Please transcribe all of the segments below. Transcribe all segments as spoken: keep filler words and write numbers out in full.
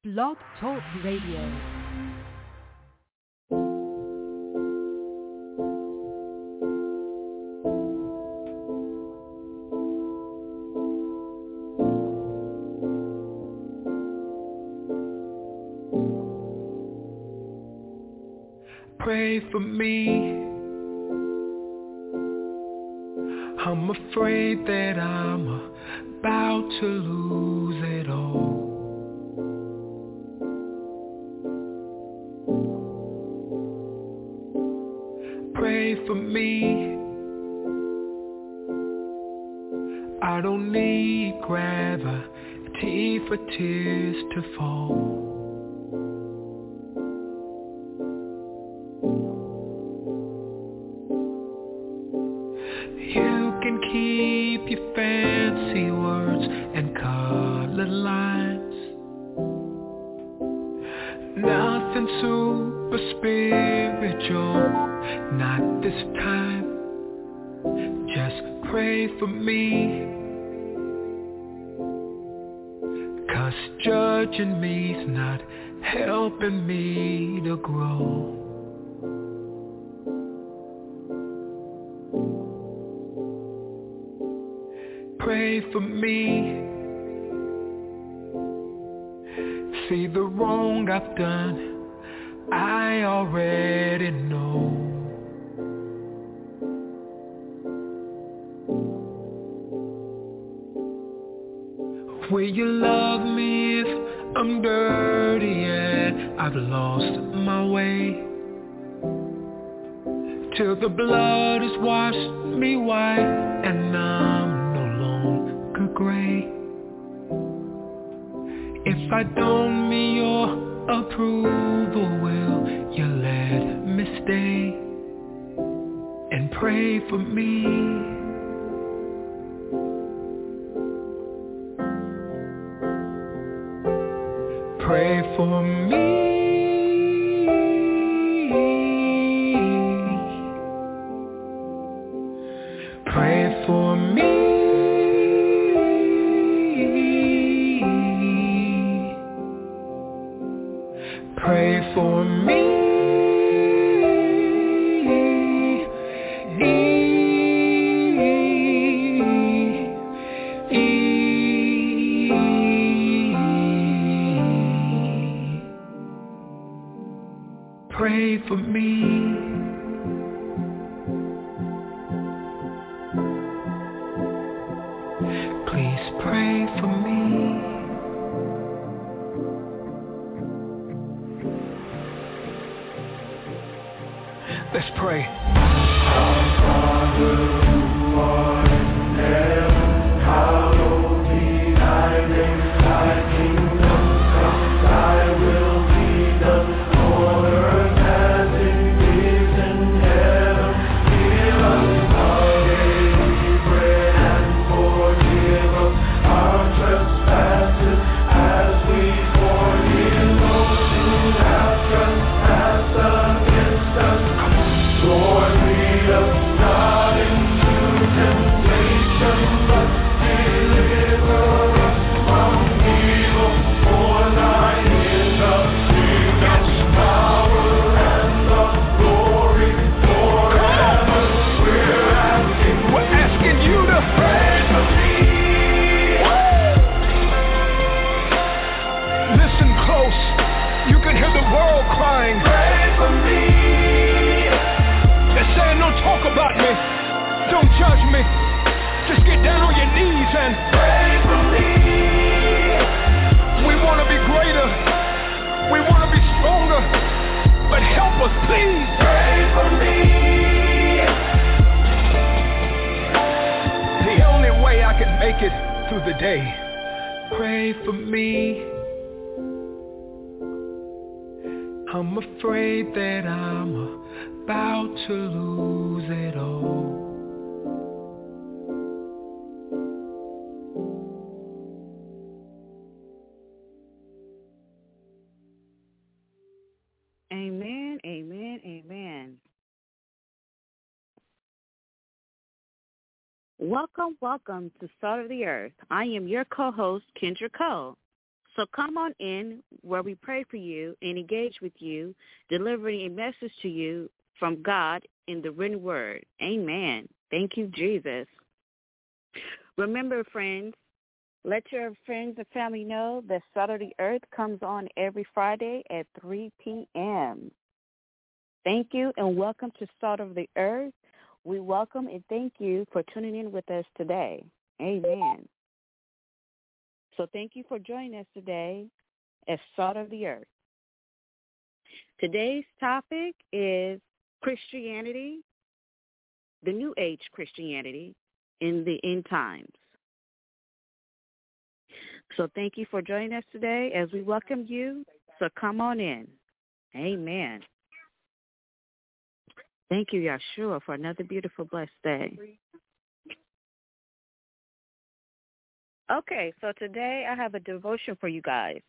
Blog Talk Radio. Pray for me. I'm afraid that I'm about to lose it all. Pray for me. I don't need gravity for tears to fall. You can keep your fancy words and colored lines. Nothing super spiritual, not this time. Just pray for me, 'cause judging me's not helping me to grow. Pray for me. See the wrong I've done, I already know. Will you love me if I'm dirty and I've lost my way? Till the blood has washed me white and I'm gray. If I don't meet your approval, will you let me stay and pray for me? Pray for me. Pray for me. Pray for me. Pray for me. Please pray for me. Let's pray. Our Father who art in heaven, hallowed be thy name. Thy kingdom come, thy will be done on earth as it is in heaven. Give us our daily bread and forgive us our trespasses as we forgive those who have trespassed against us. Lord, lead us not into temptation, but deliver us from evil. For thine is the kingdom, power, and the glory forever. We're asking, we're asking you to pray for me. Listen close. You can hear the world crying. Pray for me. They're saying don't talk about me, don't judge me, just get down on your knees and pray for me. We want to be greater, we want to be stronger, but help us please. Pray for me. The only way I can make it through the day. Pray for me. I'm afraid that I'm about to lose it all. Amen, amen, amen. Welcome, welcome to Salt of the Earth. I am your co-host, Kendra Cole. So come on in where we pray for you and engage with you, delivering a message to you from God in the written word. Amen. Thank you, Jesus. Remember, friends, let your friends and family know that Salt of the Earth comes on every Friday at three p.m. Thank you and welcome to Salt of the Earth. We welcome and thank you for tuning in with us today. Amen. So thank you for joining us today as Salt of the Earth. Today's topic is Christianity, the New Age Christianity in the end times. So thank you for joining us today as we welcome you. So come on in. Amen. Thank you, Yahshua, for another beautiful, blessed day. Okay, so today I have a devotion for you guys.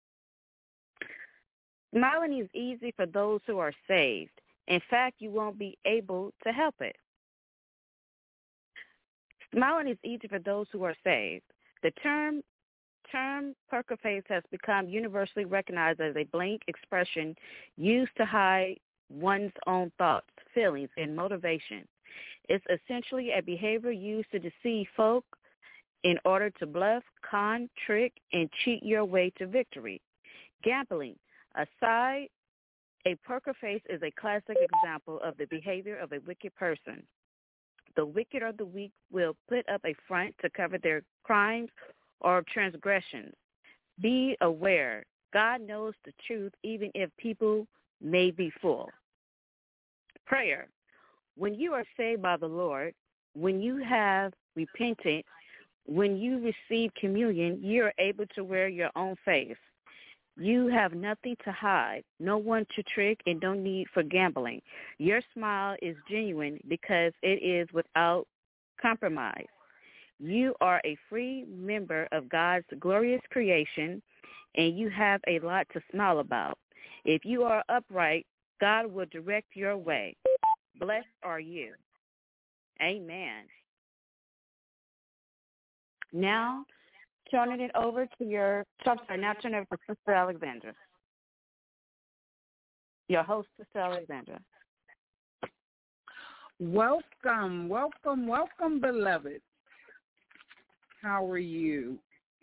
Smiling is easy for those who are saved. In fact, you won't be able to help it. Smiling is easy for those who are saved. The term term poker face has become universally recognized as a blank expression used to hide one's own thoughts, feelings, and motivation. It's essentially a behavior used to deceive folk in order to bluff, con, trick, and cheat your way to victory. Gambling. Aside, a poker face is a classic example of the behavior of a wicked person. The wicked or the weak will put up a front to cover their crimes or transgressions. Be aware. God knows the truth even if people may be fooled. Prayer. When you are saved by the Lord, when you have repented, when you receive communion, you are able to wear your own face. You have nothing to hide, no one to trick, and no need for gambling. Your smile is genuine because it is without compromise. You are a free member of God's glorious creation, and you have a lot to smile about. If you are upright, God will direct your way. Blessed are you. Amen. Now, turning it over to your, sorry, now turn it over to Sister Alexandra, your host, Sister Alexandra. Welcome, welcome, welcome, beloved. How are you?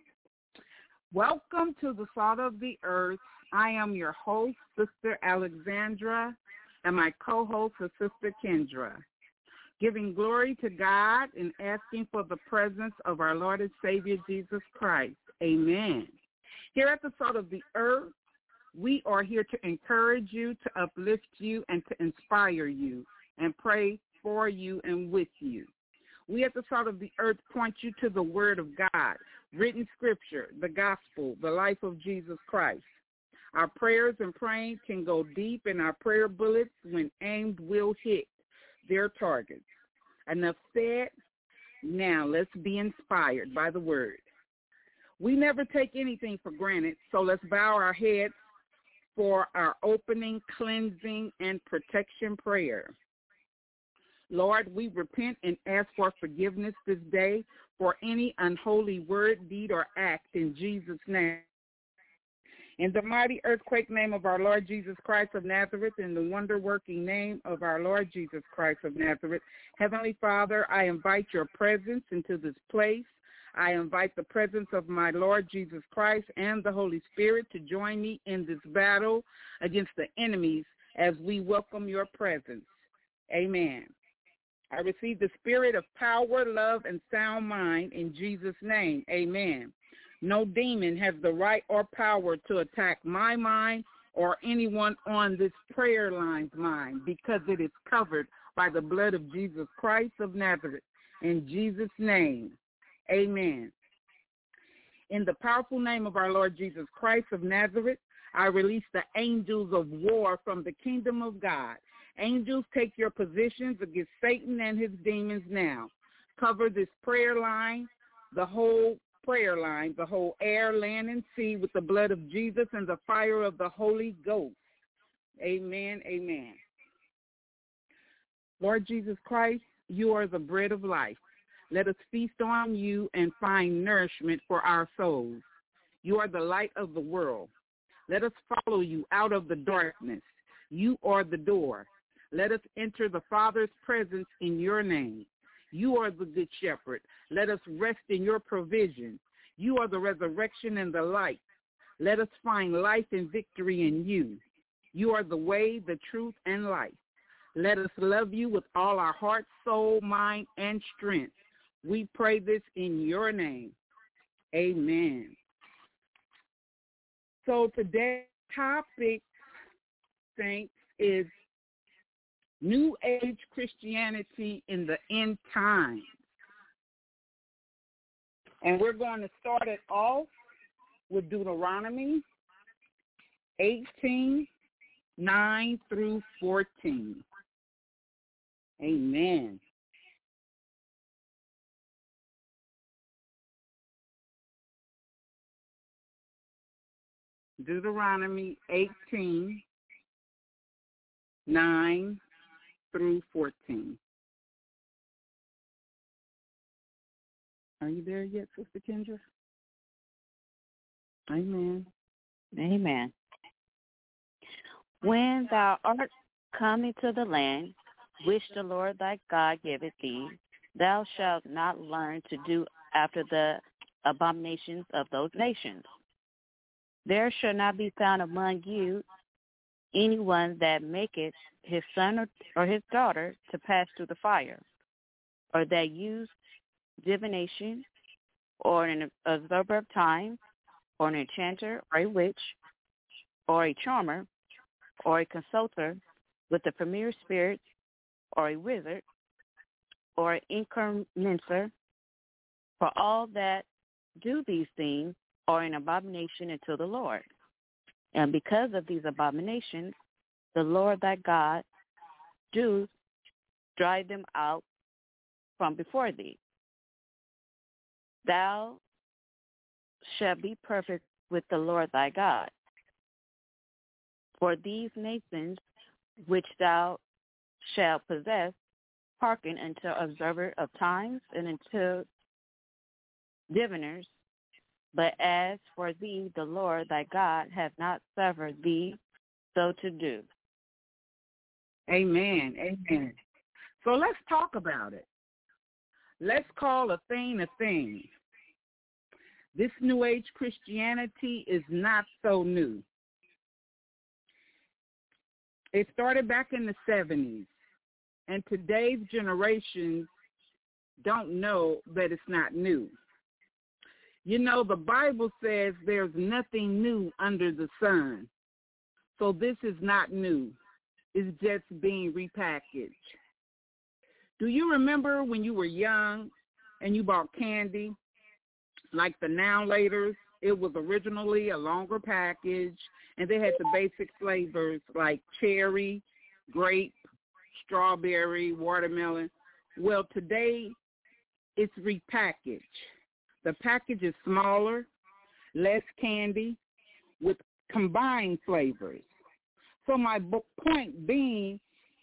Welcome to the Salt of the Earth. I am your host, Sister Alexandra, and my co-host is Sister Kendra. Giving glory to God and asking for the presence of our Lord and Savior Jesus Christ. Amen. Here at the Salt of the Earth, we are here to encourage you, to uplift you, and to inspire you, and pray for you and with you. We at the Salt of the Earth point you to the Word of God, written scripture, the gospel, the life of Jesus Christ. Our prayers and praying can go deep, and our prayer bullets, when aimed, will hit their targets. Enough said. Now let's be inspired by the word. We never take anything for granted, so let's bow our heads for our opening, cleansing, and protection prayer. Lord, we repent and ask for forgiveness this day for any unholy word, deed, or act in Jesus' name. In the mighty earthquake name of our Lord Jesus Christ of Nazareth, in the wonder-working name of our Lord Jesus Christ of Nazareth, Heavenly Father, I invite your presence into this place. I invite the presence of my Lord Jesus Christ and the Holy Spirit to join me in this battle against the enemies as we welcome your presence. Amen. I receive the spirit of power, love, and sound mind in Jesus' name. Amen. No demon has the right or power to attack my mind or anyone on this prayer line's mind because it is covered by the blood of Jesus Christ of Nazareth. In Jesus' name, amen. In the powerful name of our Lord Jesus Christ of Nazareth, I release the angels of war from the kingdom of God. Angels, take your positions against Satan and his demons now. Cover this prayer line, the whole prayer line, the whole air, land, and sea with the blood of Jesus and the fire of the Holy Ghost. Amen, amen. Lord Jesus Christ, you are the bread of life. Let us feast on you and find nourishment for our souls. You are the light of the world. Let us follow you out of the darkness. You are the door. Let us enter the Father's presence in your name. You are the good shepherd. Let us rest in your provision. You are the resurrection and the light. Let us find life and victory in you. You are the way, the truth, and life. Let us love you with all our heart, soul, mind, and strength. We pray this in your name. Amen. So today's topic, saints, is New Age Christianity in the end times. And we're going to start it off with Deuteronomy eighteen, nine through fourteen. Amen. Deuteronomy eighteen, nine through fourteen. Are you there yet, Sister Kendra? Amen. Amen. When thou art come into the land which the Lord thy God giveth thee, thou shalt not learn to do after the abominations of those nations. There shall not be found among you anyone that maketh his son or, or his daughter to pass through the fire, or that use divination, or an observer of time, or an enchanter, or a witch, or a charmer, or a consulter with the familiar spirits, or a wizard, or an incrementer, for all that do these things are an abomination unto the Lord. And because of these abominations, the Lord thy God do drive them out from before thee. Thou shalt be perfect with the Lord thy God. For these nations which thou shalt possess hearken unto observer of times and unto diviners. But as for thee, the Lord thy God hath not suffered thee so to do. Amen. Amen. So let's talk about it. Let's call a thing a thing. This New Age Christianity is not so new. It started back in the seventies, and today's generations don't know that it's not new. You know, the Bible says there's nothing new under the sun. So this is not new. It's just being repackaged. Do you remember when you were young and you bought candy, like the Now Laters? It was originally a longer package, and they had the basic flavors like cherry, grape, strawberry, watermelon. Well, today it's repackaged. The package is smaller, less candy, with combined flavors. So my point being,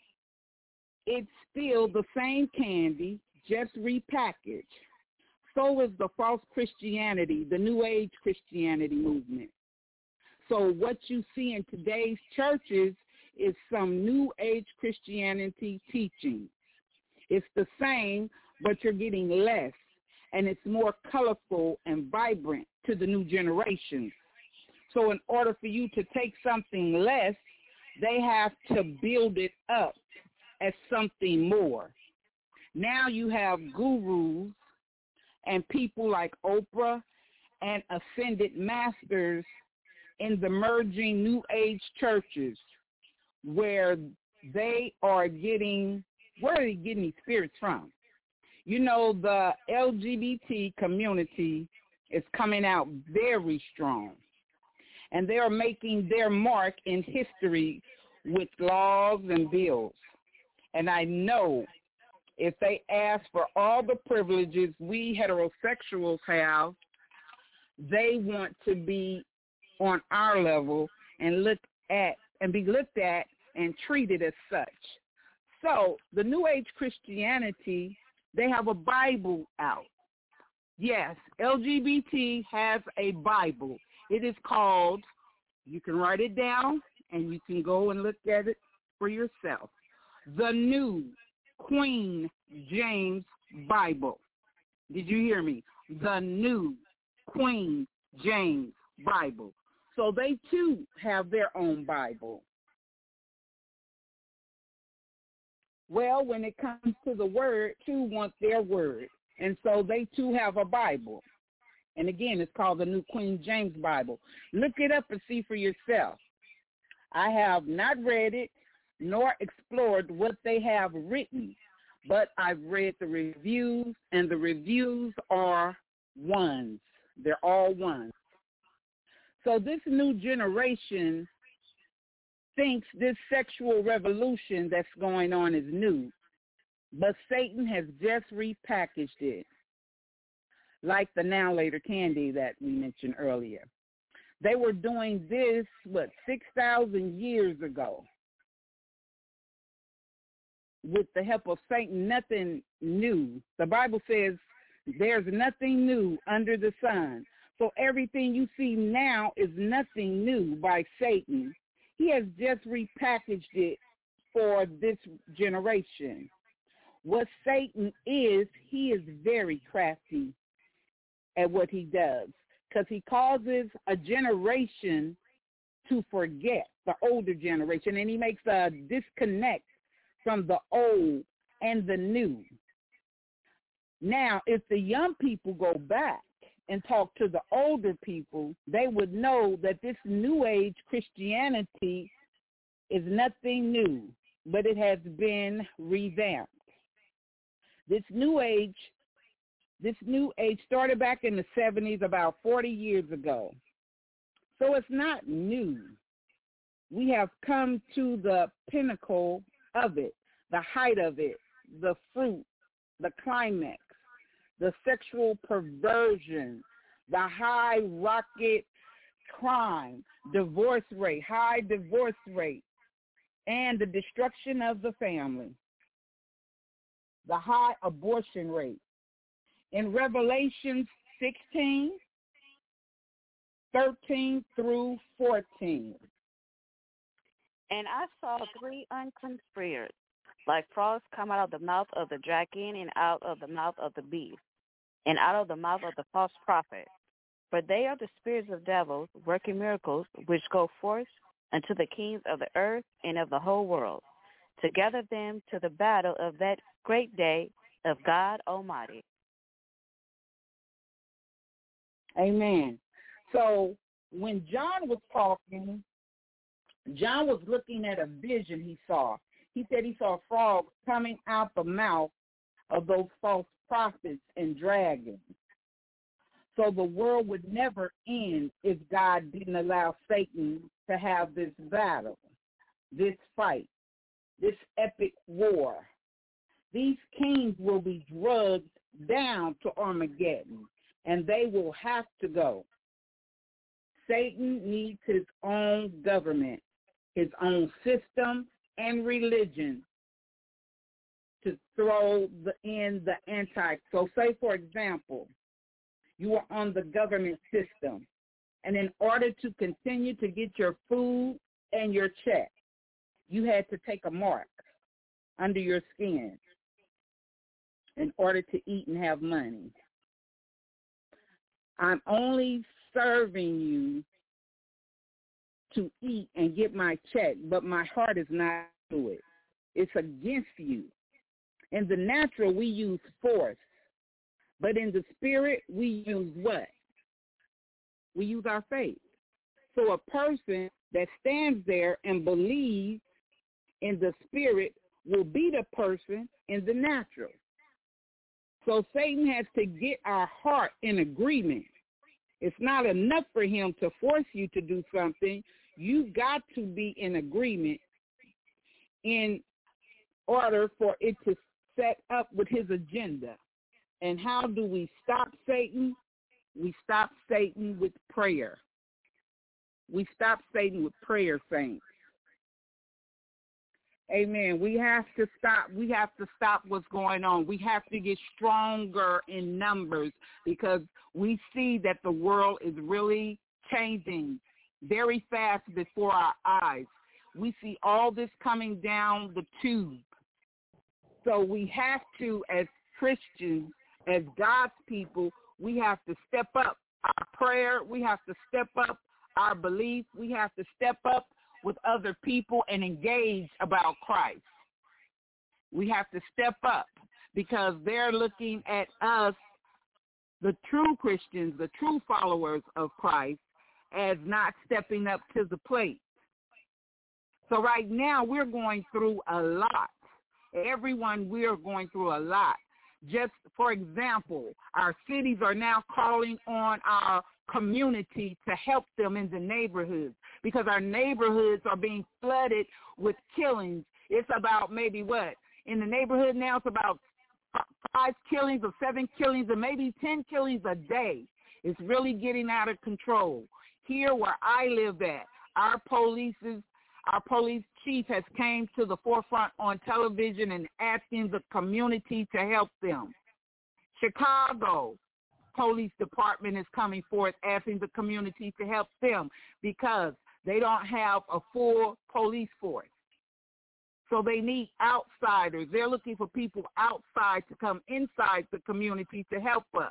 it's still the same candy, just repackaged. So is the false Christianity, the New Age Christianity movement. So what you see in today's churches is some New Age Christianity teaching. It's the same, but you're getting less, and it's more colorful and vibrant to the new generations. So in order for you to take something less, they have to build it up as something more. Now you have gurus and people like Oprah and ascended masters in the merging New Age churches where they are getting, where are they getting these spirits from? You know, the L G B T community is coming out very strong, and they are making their mark in history with laws and bills. And I know if they ask for all the privileges we heterosexuals have, they want to be on our level and look at and be looked at and treated as such. So the New Age Christianity, they have a Bible out. Yes, L G B T has a Bible. It is called, you can write it down, and you can go and look at it for yourself, the New King James Bible. Did you hear me? The New King James Bible. So they, too, have their own Bible. Well, when it comes to the word, too want their word. And so they, too, have a Bible. And, again, it's called the New King James Bible. Look it up and see for yourself. I have not read it nor explored what they have written, but I've read the reviews, and the reviews are ones. They're all ones. So this new generation thinks this sexual revolution that's going on is new, but Satan has just repackaged it, like the Now Later candy that we mentioned earlier. They were doing this, what, six thousand years ago with the help of Satan. Nothing new. The Bible says there's nothing new under the sun. So everything you see now is nothing new by Satan. He has just repackaged it for this generation. What Satan is, he is very crafty at what he does, because he causes a generation to forget, the older generation, and he makes a disconnect from the old and the new. Now, if the young people go back and talk to the older people, they would know that this New Age Christianity is nothing new, but it has been revamped. This New Age, this New Age started back in the seventies, about forty years ago. So it's not new. We have come to the pinnacle of it, the height of it, the fruit, the climax, the sexual perversion, the high rocket crime, divorce rate, high divorce rate, and the destruction of the family, the high abortion rate. In Revelation sixteen, thirteen through fourteen. And I saw three unclean spirits, like frogs, come out of the mouth of the dragon, and out of the mouth of the beast, and out of the mouth of the false prophet. For they are the spirits of devils, working miracles, which go forth unto the kings of the earth and of the whole world, to gather them to the battle of that great day of God Almighty. Amen. So when John was talking, John was looking at a vision he saw. He said he saw frogs coming out the mouth of those false prophets and dragons. So the world would never end if God didn't allow Satan to have this battle, this fight, this epic war. These kings will be drugged down to Armageddon, and they will have to go. Satan needs his own government, his own system and religion to throw the, in the anti. So say, for example, you are on the government system, and in order to continue to get your food and your check, you had to take a mark under your skin in order to eat and have money. I'm only serving you to eat and get my check, but my heart is not to it. It's against you. In the natural, we use force, but in the spirit, we use what? We use our faith. So a person that stands there and believes in the spirit will be the person in the natural. So Satan has to get our heart in agreement. It's not enough for him to force you to do something. You've got to be in agreement in order for it to set up with his agenda. And how do we stop Satan? We stop Satan with prayer. We stop Satan with prayer, saints. Amen. We have to stop. We have to stop what's going on. We have to get stronger in numbers because we see that the world is really changing very fast before our eyes. We see all this coming down the tube. So we have to, as Christians, as God's people, we have to step up our prayer. We have to step up our belief. We have to step up with other people and engage about Christ. We have to step up because they're looking at us, the true Christians, the true followers of Christ, as not stepping up to the plate. So right now we're going through a lot. Everyone, we are going through a lot. Just for example, our cities are now calling on our community to help them in the neighborhoods because our neighborhoods are being flooded with killings. It's about maybe what? In the neighborhood now, it's about five killings or seven killings or maybe ten killings a day. It's really getting out of control. Here where I live at, our police's Our police chief has came to the forefront on television and asking the community to help them. Chicago Police Department is coming forth asking the community to help them because they don't have a full police force. So they need outsiders. They're looking for people outside to come inside the community to help us.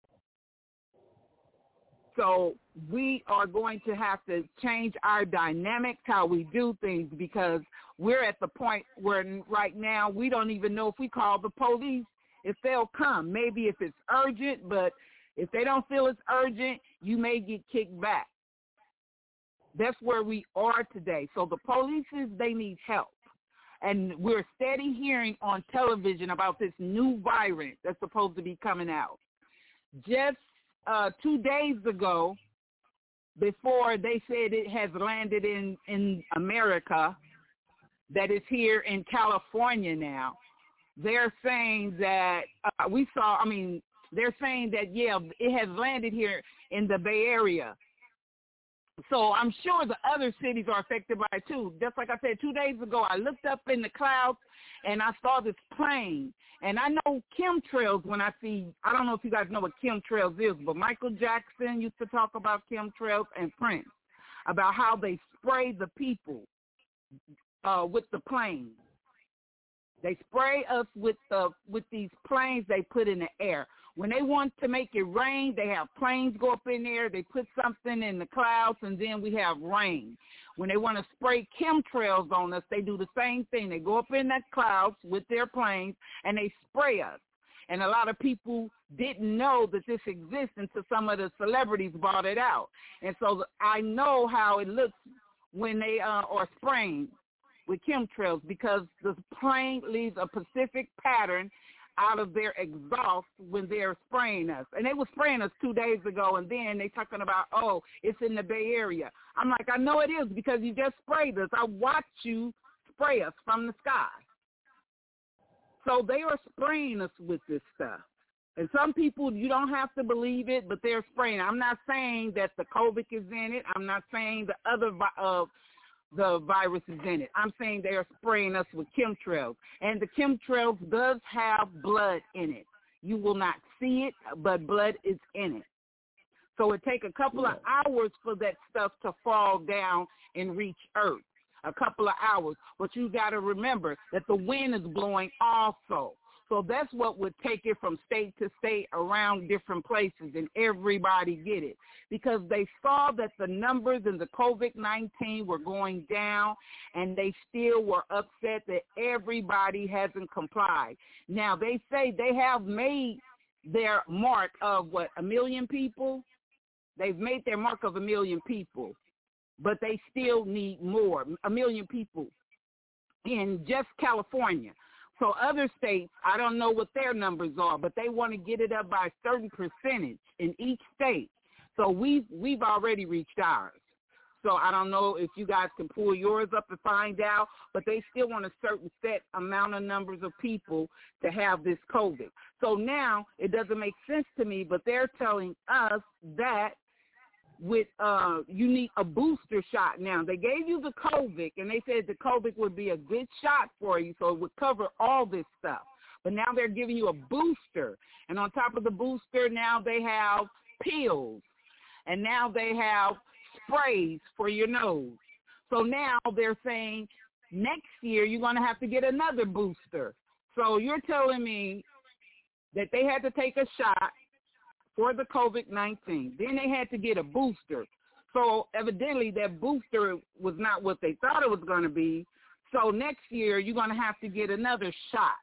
So we are going to have to change our dynamics, how we do things, because we're at the point where right now we don't even know if we call the police, if they'll come. Maybe if it's urgent, but if they don't feel it's urgent, you may get kicked back. That's where we are today. So the police, they need help. And we're steady hearing on television about this new virus that's supposed to be coming out. Just Uh, two days ago, before they said it has landed in, in America, that it's here in California now, they're saying that uh, we saw, I mean, they're saying that, yeah, it has landed here in the Bay Area. So I'm sure the other cities are affected by it too. Just like I said, two days ago, I looked up in the clouds and I saw this plane. And I know chemtrails when I see, I don't know if you guys know what chemtrails is, but Michael Jackson used to talk about chemtrails and Prince, about how they spray the people uh, with the planes. They spray us with the with these planes they put in the air. When they want to make it rain, they have planes go up in there. They put something in the clouds, and then we have rain. When they want to spray chemtrails on us, they do the same thing. They go up in that clouds with their planes, and they spray us. And a lot of people didn't know that this exists until some of the celebrities brought it out. And so I know how it looks when they uh, are spraying with chemtrails, because the plane leaves a specific pattern out of their exhaust when they're spraying us. And they were spraying us two days ago, and then they talking about, oh, it's in the Bay Area. I'm like, I know it is because you just sprayed us. I watched you spray us from the sky. So they are spraying us with this stuff. And some people, you don't have to believe it, but they're spraying. I'm not saying that the COVID is in it. I'm not saying the other uh, the virus is in it. I'm saying they are spraying us with chemtrails. And the chemtrails does have blood in it. You will not see it, but blood is in it. So it takes a couple of hours for that stuff to fall down and reach Earth, a couple of hours. But you got to remember that the wind is blowing also. So that's what would take it from state to state around different places, and everybody get it. Because they saw that the numbers in the COVID nineteen were going down, and they still were upset that everybody hasn't complied. Now, they say they have made their mark of, what, a million people? They've made their mark of a million people, but they still need more, a million people in just California. So other states, I don't know what their numbers are, but they want to get it up by a certain percentage in each state. So we've, we've already reached ours. So I don't know if you guys can pull yours up and find out, but they still want a certain set amount of numbers of people to have this COVID. So now it doesn't make sense to me, but they're telling us that with uh, you need a booster shot now. They gave you the COVID, and they said the COVID would be a good shot for you, so it would cover all this stuff. But now they're giving you a booster, and on top of the booster, now they have pills. and now they have sprays for your nose. So now they're saying next year you're going to have to get another booster. So you're telling me that they had to take a shot for the COVID nineteen. Then they had to get a booster. So evidently that booster was not what they thought it was going to be. So next year you're going to have to get another shot.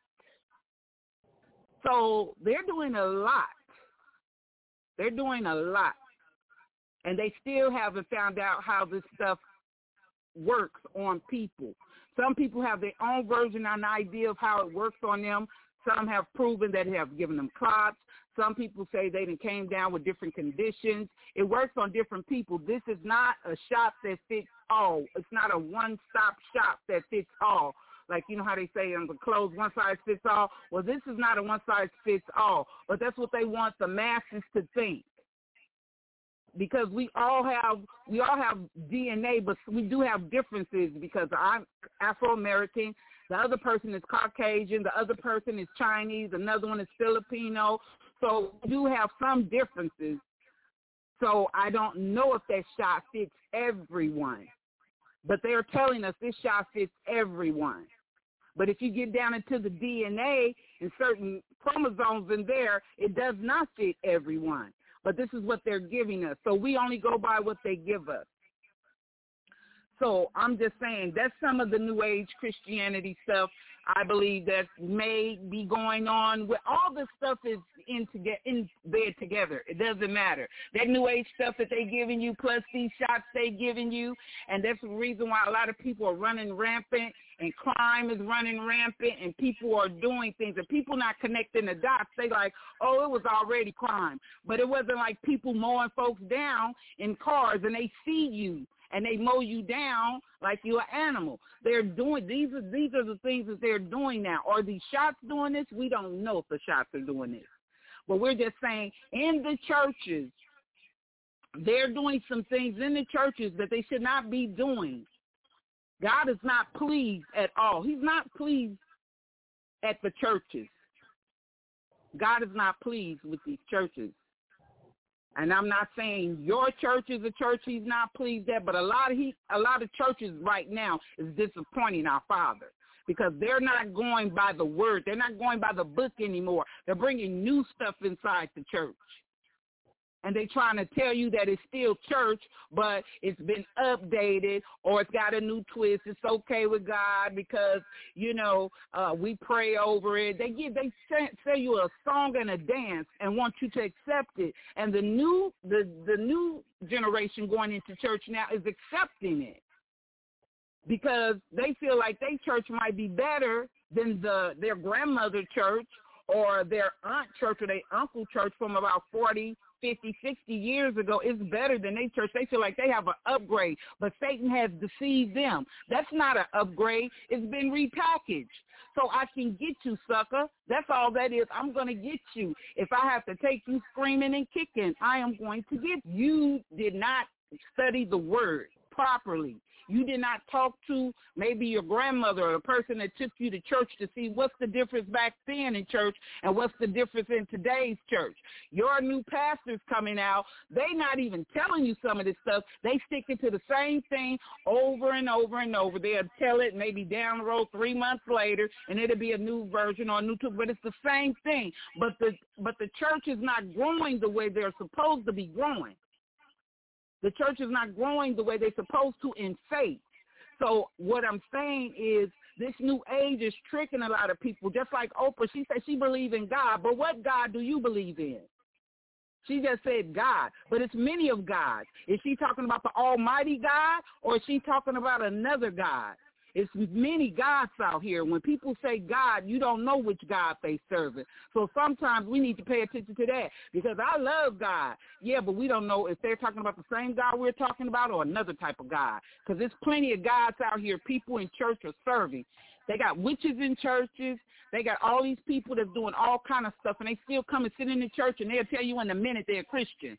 So they're doing a lot. They're doing a lot. And they still haven't found out how this stuff works on people. Some people have their own version and idea of how it works on them. Some have proven that it have given them clots. Some people say they done came down with different conditions. It works on different people. This is not a shop that fits all. It's not a one-stop shop that fits all. Like, you know how they say in the clothes, one size fits all? Well, this is not a one size fits all. But that's what they want the masses to think. Because we all have we all have D N A, but we do have differences because I'm Afro-American, the other person is Caucasian, the other person is Chinese, another one is Filipino. So we do have some differences. So I don't know if that shot fits everyone. But they're telling us this shot fits everyone. But if you get down into the D N A and certain chromosomes in there, it does not fit everyone. But this is what they're giving us. So we only go by what they give us. So I'm just saying that's some of the New Age Christianity stuff I believe that may be going on. With all this stuff is in, to get in there together. It doesn't matter. That New Age stuff that they're giving you plus these shots they're giving you, and that's the reason why a lot of people are running rampant and crime is running rampant and people are doing things. And people not connecting the dots. They like, oh, it was already crime. But it wasn't like people mowing folks down in cars and they see you. And they mow you down like you're an animal. They're doing these are these are the things that they're doing now. Are these shots doing this? We don't know if the shots are doing this. But we're just saying in the churches, they're doing some things in the churches that they should not be doing. God is not pleased at all. He's not pleased at the churches. God is not pleased with these churches. And I'm not saying your church is a church he's not pleased at, but a lot of he, a lot of churches right now is disappointing our Father because they're not going by the word. They're not going by the book anymore. They're bringing new stuff inside the church. And they're trying to tell you that it's still church, but it's been updated or it's got a new twist. It's okay with God because, you know, uh, we pray over it. They give, they say, say you a song and a dance and want you to accept it. And the new, the, the new generation going into church now is accepting it because they feel like their church might be better than the their grandmother church or their aunt church or their uncle church from about forty, fifty, sixty years ago. Is better than their church. They feel like they have an upgrade, but Satan has deceived them. That's not an upgrade. It's been repackaged. So I can get you, sucker. That's all that is. I'm going to get you. If I have to take you screaming and kicking, I am going to get you. You did not study the word properly. You did not talk to maybe your grandmother or the person that took you to church to see what's the difference back then in church and what's the difference in today's church. Your new pastors coming out, they not even telling you some of this stuff. They sticking to the same thing over and over and over. They'll tell it maybe down the road three months later, and it'll be a new version or a new tool, but it's the same thing. But the but the church is not growing the way they're supposed to be growing. The church is not growing the way they're supposed to in faith. So what I'm saying is this new age is tricking a lot of people. Just like Oprah, she said she believes in God, but what God do you believe in? She just said God, but it's many of gods. Is she talking about the Almighty God or is she talking about another God? It's many gods out here. When people say God, you don't know which God they serving. So sometimes we need to pay attention to that because I love God. Yeah, but we don't know if they're talking about the same God we're talking about or another type of God because there's plenty of gods out here people in church are serving. They got witches in churches. They got all these people that's doing all kind of stuff, and they still come and sit in the church, and they'll tell you in a minute they're a Christian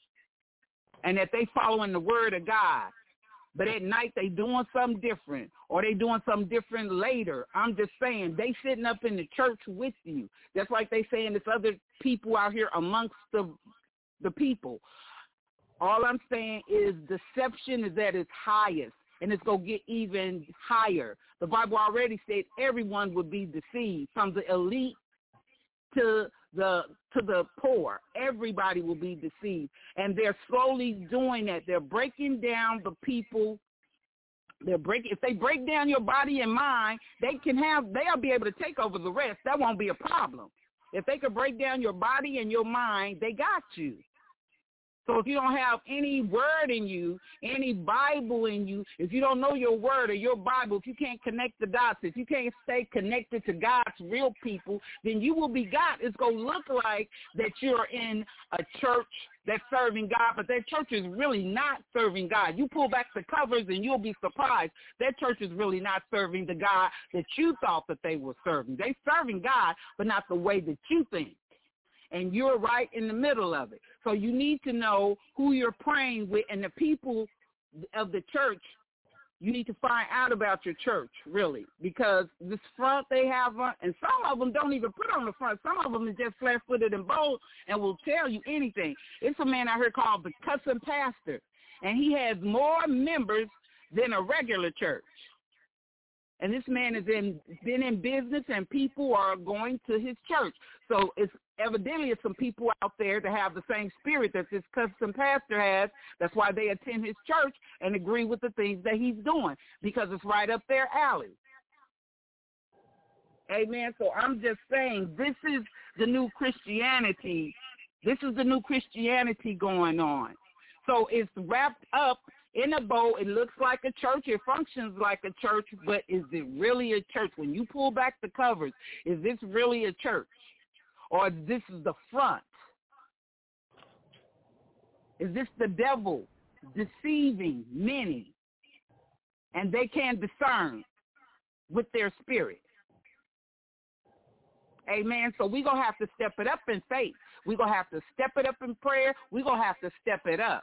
and that they following the word of God. But at night they doing something different or they doing something different later. I'm just saying they sitting up in the church with you. That's like they saying there's other people out here amongst the the people. All I'm saying is deception is at its highest, and it's going to get even higher. The Bible already said everyone would be deceived, from the elite to the to the poor. Everybody will be deceived, and they're slowly doing that. They're breaking down the people. They're breaking. If they break down your body and mind, they can have. They'll be able to take over the rest. That won't be a problem. If they could break down your body and your mind, they got you. So if you don't have any word in you, any Bible in you, if you don't know your word or your Bible, if you can't connect the dots, if you can't stay connected to God's real people, then you will be God. It's going to look like that you're in a church that's serving God, but that church is really not serving God. You pull back the covers and you'll be surprised. That church is really not serving the God that you thought that they were serving. They're serving God, but not the way that you think. And you're right in the middle of it. So you need to know who you're praying with, and the people of the church, you need to find out about your church, really, because this front they have on, and some of them don't even put on the front. Some of them is just flat-footed and bold and will tell you anything. It's a man out here called the Cussing Pastor, and he has more members than a regular church. And this man has been, been in business, and people are going to his church. So it's evidently it's some people out there that have the same spirit that this Cussing Pastor has. That's why they attend his church and agree with the things that he's doing, because it's right up their alley. Amen. So I'm just saying, this is the new Christianity. This is the new Christianity going on. So it's wrapped up in a bow. It looks like a church. It functions like a church, but is it really a church? When you pull back the covers, is this really a church? Or this is the front? Is this the devil deceiving many? And they can discern with their spirit. Amen. So we're going to have to step it up in faith. We're going to have to step it up in prayer. We're going to have to step it up.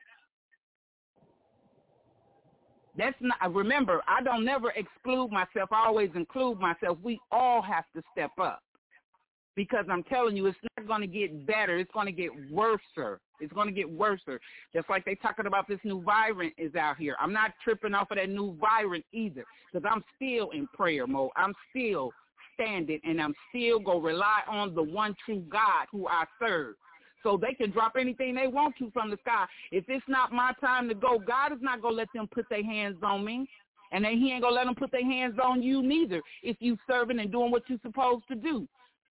That's not, remember, I don't never exclude myself. I always include myself. We all have to step up, because I'm telling you, it's not going to get better. It's going to get worse. It's going to get worse. Just like they talking about this new variant is out here. I'm not tripping off of that new variant either, because I'm still in prayer mode. I'm still standing, and I'm still going to rely on the one true God who I serve. So they can drop anything they want to from the sky. If it's not my time to go, God is not going to let them put their hands on me. And then he ain't going to let them put their hands on you neither, if you serving and doing what you're supposed to do.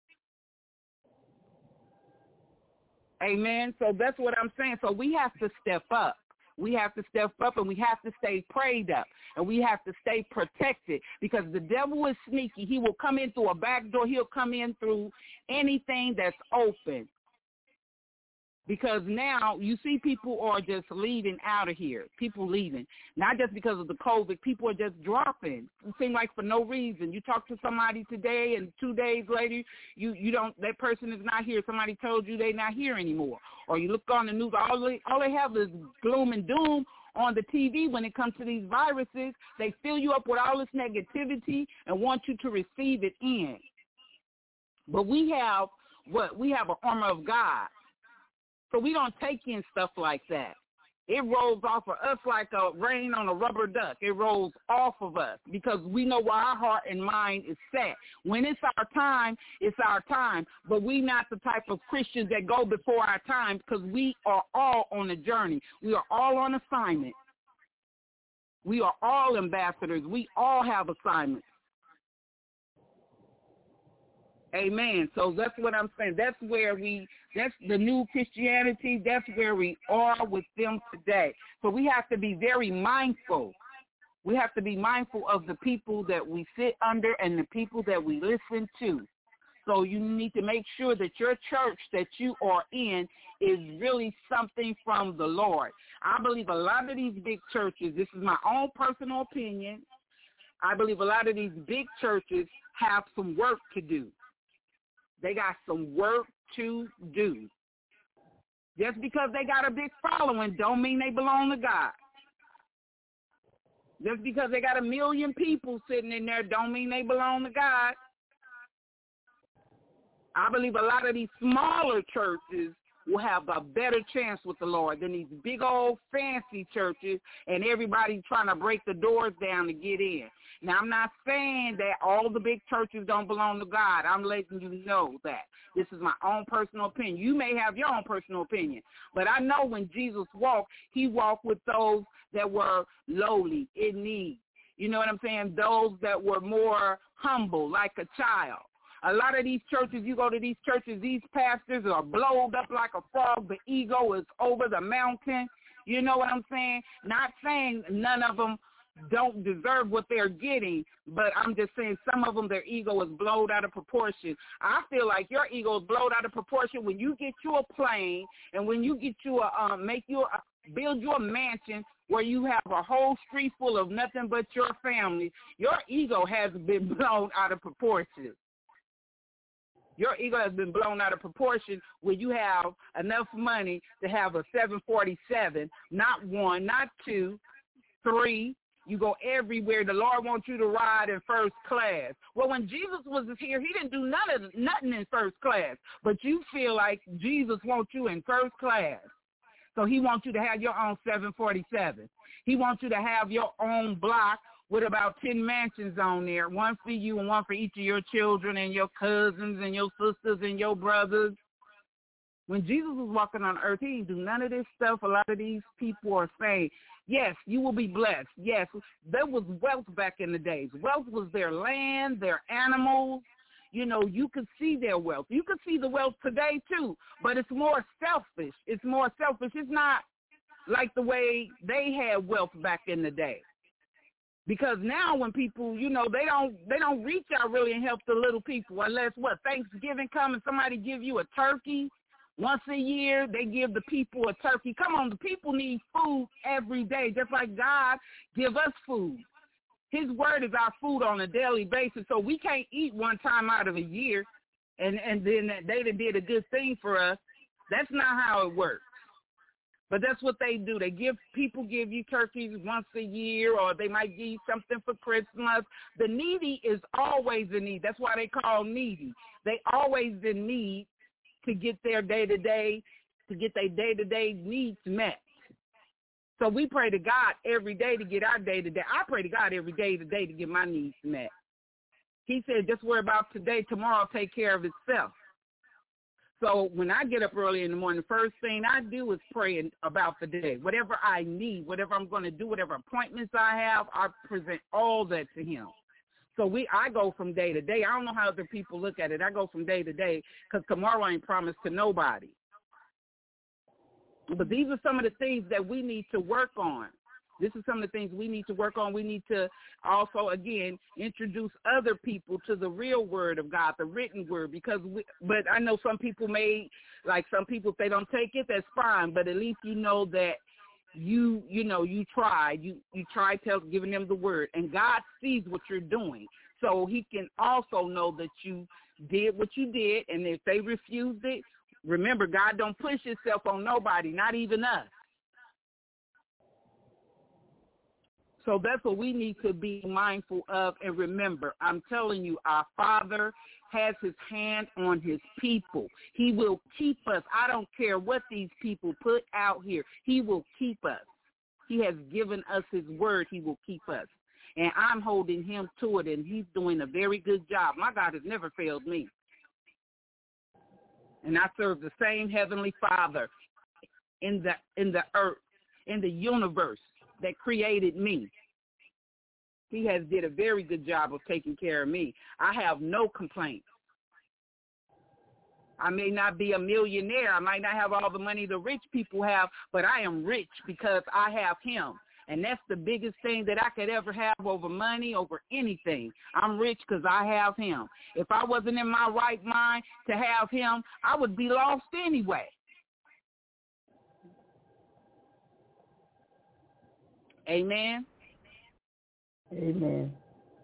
Amen. So that's what I'm saying. So we have to step up. We have to step up, and we have to stay prayed up, and we have to stay protected, because the devil is sneaky. He will come in through a back door. He'll come in through anything that's open. Because now you see people are just leaving out of here. People leaving. Not just because of the COVID. People are just dropping. It seems like for no reason. You talk to somebody today, and two days later, you, you don't. That person is not here. Somebody told you they're not here anymore. Or you look on the news, all they, all they have is gloom and doom on the T V when it comes to these viruses. They fill you up with all this negativity and want you to receive it in. But we have what? We have an armor of God. So we don't take in stuff like that. It rolls off of us like a rain on a rubber duck. It rolls off of us, because we know where our heart and mind is set. When it's our time, it's our time. But we not the type of Christians that go before our time, because we are all on a journey. We are all on assignment. We are all ambassadors. We all have assignments. Amen. So that's what I'm saying. That's where we, that's the new Christianity. That's where we are with them today. So we have to be very mindful. We have to be mindful of the people that we sit under and the people that we listen to. So you need to make sure that your church that you are in is really something from the Lord. I believe a lot of these big churches, this is my own personal opinion, I believe a lot of these big churches have some work to do. They got some work to do. Just because they got a big following don't mean they belong to God. Just because they got a million people sitting in there don't mean they belong to God. I believe a lot of these smaller churches will have a better chance with the Lord than these big old fancy churches and everybody trying to break the doors down to get in. Now, I'm not saying that all the big churches don't belong to God. I'm letting you know that. This is my own personal opinion. You may have your own personal opinion, but I know when Jesus walked, he walked with those that were lowly, in need. You know what I'm saying? Those that were more humble, like a child. A lot of these churches, you go to these churches, these pastors are blowed up like a frog. The ego is over the mountain. You know what I'm saying? Not saying none of them don't deserve what they're getting, but I'm just saying some of them, their ego is blown out of proportion. I feel like your ego is blown out of proportion when you get you a plane and when you get you a, um, make you a, build you a mansion where you have a whole street full of nothing but your family. Your ego has been blown out of proportion. Your ego has been blown out of proportion when you have enough money to have a seven forty-seven, not one, not two, three. You go everywhere. The Lord wants you to ride in first class. Well, when Jesus was here, he didn't do none of nothing in first class, but you feel like Jesus wants you in first class. So he wants you to have your own seven forty-seven. He wants you to have your own block with about ten mansions on there, one for you and one for each of your children and your cousins and your sisters and your brothers. When Jesus was walking on earth, he didn't do none of this stuff. A lot of these people are saying, yes, you will be blessed. Yes, there was wealth back in the days. Wealth was their land, their animals. You know, you could see their wealth. You could see the wealth today, too, but it's more selfish. It's more selfish. It's not like the way they had wealth back in the day. Because now when people, you know, they don't they don't reach out really and help the little people unless, what, Thanksgiving come and somebody give you a turkey. Once a year, they give the people a turkey. Come on, the people need food every day, just like God give us food. His word is our food on a daily basis, so we can't eat one time out of a year, and, and then they did a good thing for us. That's not how it works. But that's what they do. They give people give you turkeys once a year, or they might give you something for Christmas. The needy is always in need. That's why they call needy. They always in need to get their day-to-day, to get their day-to-day needs met. So we pray to God every day to get our day-to-day. I pray to God every day today to get my needs met. He said, just worry about today. Tomorrow will take care of itself. So when I get up early in the morning, the first thing I do is pray about the day. Whatever I need, whatever I'm going to do, whatever appointments I have, I present all that to him. So we, I go from day to day. I don't know how other people look at it. I go from day to day because tomorrow ain't promised to nobody. But these are some of the things that we need to work on. This is some of the things we need to work on. We need to also, again, introduce other people to the real word of God, the written word, because we, but I know some people may, like some people, if they don't take it, that's fine, but at least you know that you, you know, you tried, you, you tried tell, giving them the word, and God sees what you're doing, so he can also know that you did what you did, and if they refused it, remember, God don't push himself on nobody, not even us. So that's what we need to be mindful of and remember. I'm telling you, our Father has his hand on his people. He will keep us. I don't care what these people put out here. He will keep us. He has given us his word. He will keep us. And I'm holding him to it, and he's doing a very good job. My God has never failed me. And I serve the same heavenly Father in the in the earth, in the universe that created me. He has did a very good job of taking care of me. I have no complaints. I may not be a millionaire. I might not have all the money the rich people have, but I am rich because I have him. And that's the biggest thing that I could ever have over money, over anything. I'm rich because I have him. If I wasn't in my right mind to have him, I would be lost anyway. Amen. Amen.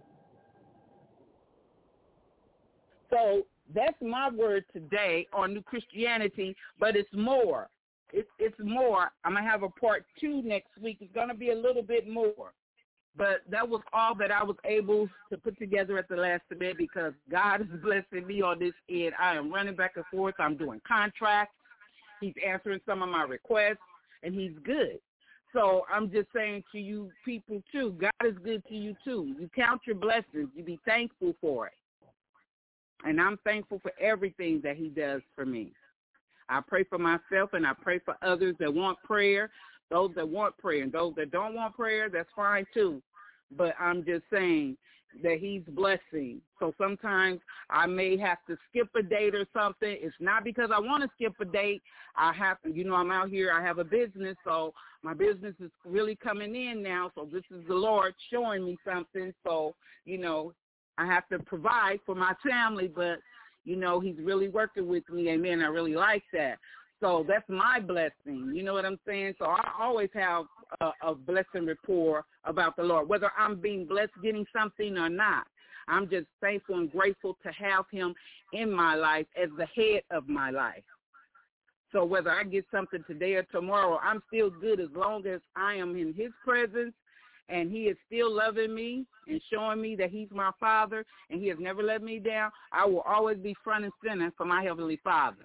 So that's my word today on New Christianity, but it's more. It's, it's more. I'm going to have a part two next week. It's going to be a little bit more. But that was all that I was able to put together at the last minute because God is blessing me on this end. I am running back and forth. I'm doing contracts. He's answering some of my requests, and he's good. So I'm just saying to you people, too, God is good to you, too. You count your blessings. You be thankful for it. And I'm thankful for everything that he does for me. I pray for myself, and I pray for others that want prayer, those that want prayer, and those that don't want prayer, that's fine, too. But I'm just saying that he's blessing. So sometimes I may have to skip a date or something. It's not because I want to skip a date. I have to, you know, I'm out here. I have a business, so my business is really coming in now. So this is the Lord showing me something. So, you know, I have to provide for my family, but, you know, he's really working with me. Amen. I really like that. So that's my blessing. You know what I'm saying? So I always have a, a blessing rapport about the Lord, whether I'm being blessed getting something or not. I'm just thankful and grateful to have him in my life as the head of my life. So whether I get something today or tomorrow, I'm still good as long as I am in his presence and he is still loving me and showing me that he's my Father and he has never let me down. I will always be front and center for my Heavenly Father.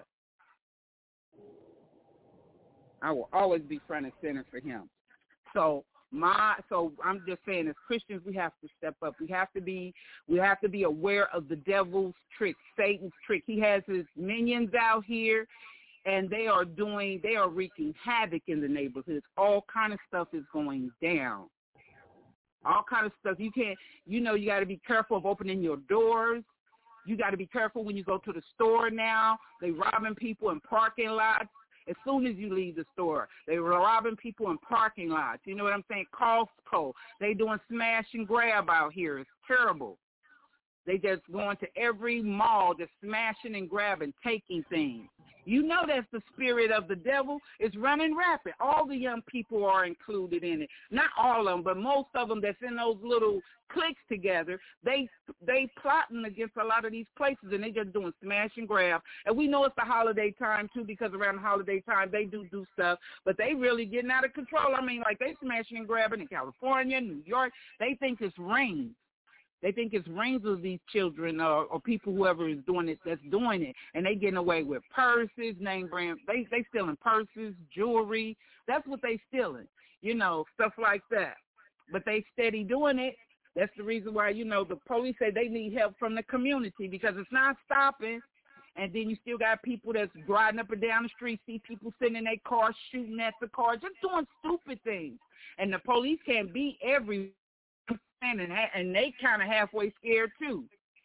I will always be front and center for him. So my, so I'm just saying, as Christians, we have to step up. We have to be, we have to be aware of the devil's trick, Satan's trick. He has his minions out here, and they are doing, they are wreaking havoc in the neighborhoods. All kind of stuff is going down. All kind of stuff. You can't, you know, you got to be careful of opening your doors. You got to be careful when you go to the store now. They robbing people in parking lots. As soon as you leave the store, they were robbing people in parking lots. You know what I'm saying? Costco. They doing smash and grab out here. It's terrible. They just going to every mall, just smashing and grabbing, taking things. You know that's the spirit of the devil. It's running rapid. All the young people are included in it. Not all of them, but most of them that's in those little cliques together, they they plotting against a lot of these places, and they just doing smash and grab. And we know it's the holiday time, too, because around the holiday time they do do stuff, but they really getting out of control. I mean, like they smashing and grabbing in California, New York. They think it's rings. They think it's rings of these children or, or people, whoever is doing it, that's doing it. And they getting away with purses, name brand. They they stealing purses, jewelry. That's what they stealing, you know, stuff like that. But they steady doing it. That's the reason why, you know, the police say they need help from the community because it's not stopping. And then you still got people that's riding up and down the street, see people sitting in their cars, shooting at the car, just doing stupid things. And the police can't be everywhere. And, and they kind of halfway scared, too.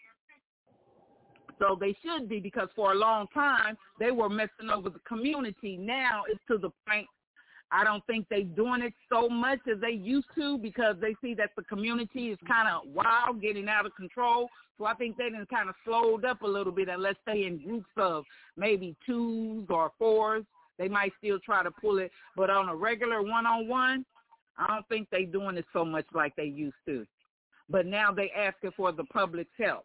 So they should be, because for a long time, they were messing over the community. Now it's to the point, I don't think they're doing it so much as they used to, because they see that the community is kind of wild, getting out of control. So I think they done kind of slowed up a little bit, unless they in groups of maybe twos or fours. They might still try to pull it. But on a regular one-on-one, I don't think they're doing it so much like they used to. But now they asking for the public's help.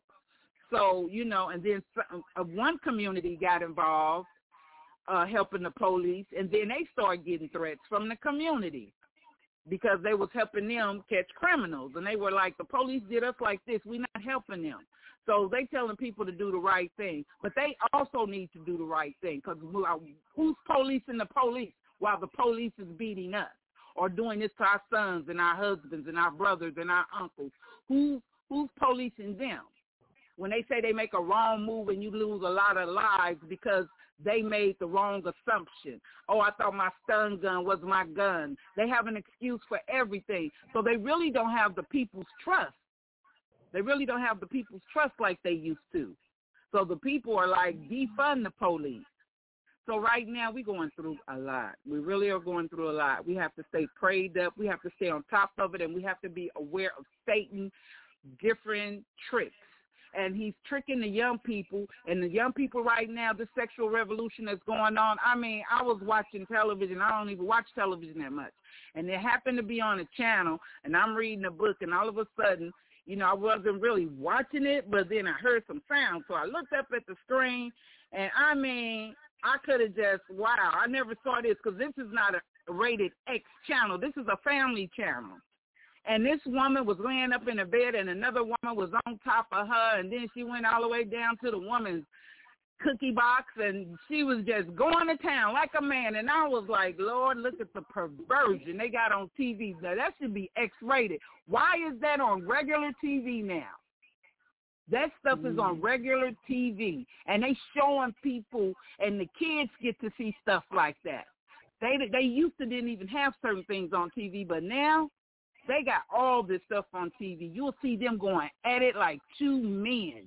So, you know, and then some, uh, one community got involved uh, helping the police, and then they started getting threats from the community because they was helping them catch criminals. And they were like, the police did us like this. We're not helping them. So they telling people to do the right thing. But they also need to do the right thing, because who's policing the police while the police is beating us? Or doing this to our sons and our husbands and our brothers and our uncles? Who, who's policing them? When they say they make a wrong move and you lose a lot of lives because they made the wrong assumption. Oh, I thought my stun gun was my gun. They have an excuse for everything. So they really don't have the people's trust. They really don't have the people's trust like they used to. So the people are like, defund the police. So right now we're going through a lot. We really are going through a lot. We have to stay prayed up. We have to stay on top of it, and we have to be aware of Satan's different tricks. And he's tricking the young people, and the young people right now, the sexual revolution that's going on. I mean, I was watching television. I don't even watch television that much. And it happened to be on a channel, and I'm reading a book, and all of a sudden, you know, I wasn't really watching it, but then I heard some sound. So I looked up at the screen, and I mean, I could have just, wow, I never saw this, because this is not a rated X channel. This is a family channel. And this woman was laying up in the bed, and another woman was on top of her, and then she went all the way down to the woman's cookie box, and she was just going to town like a man. And I was like, Lord, look at the perversion they got on T V. Now, that should be X-rated. Why is that on regular T V now? That stuff is on regular T V, and they showing people, and the kids get to see stuff like that. They they used to didn't even have certain things on T V, but now they got all this stuff on T V. You'll see them going at it like two men.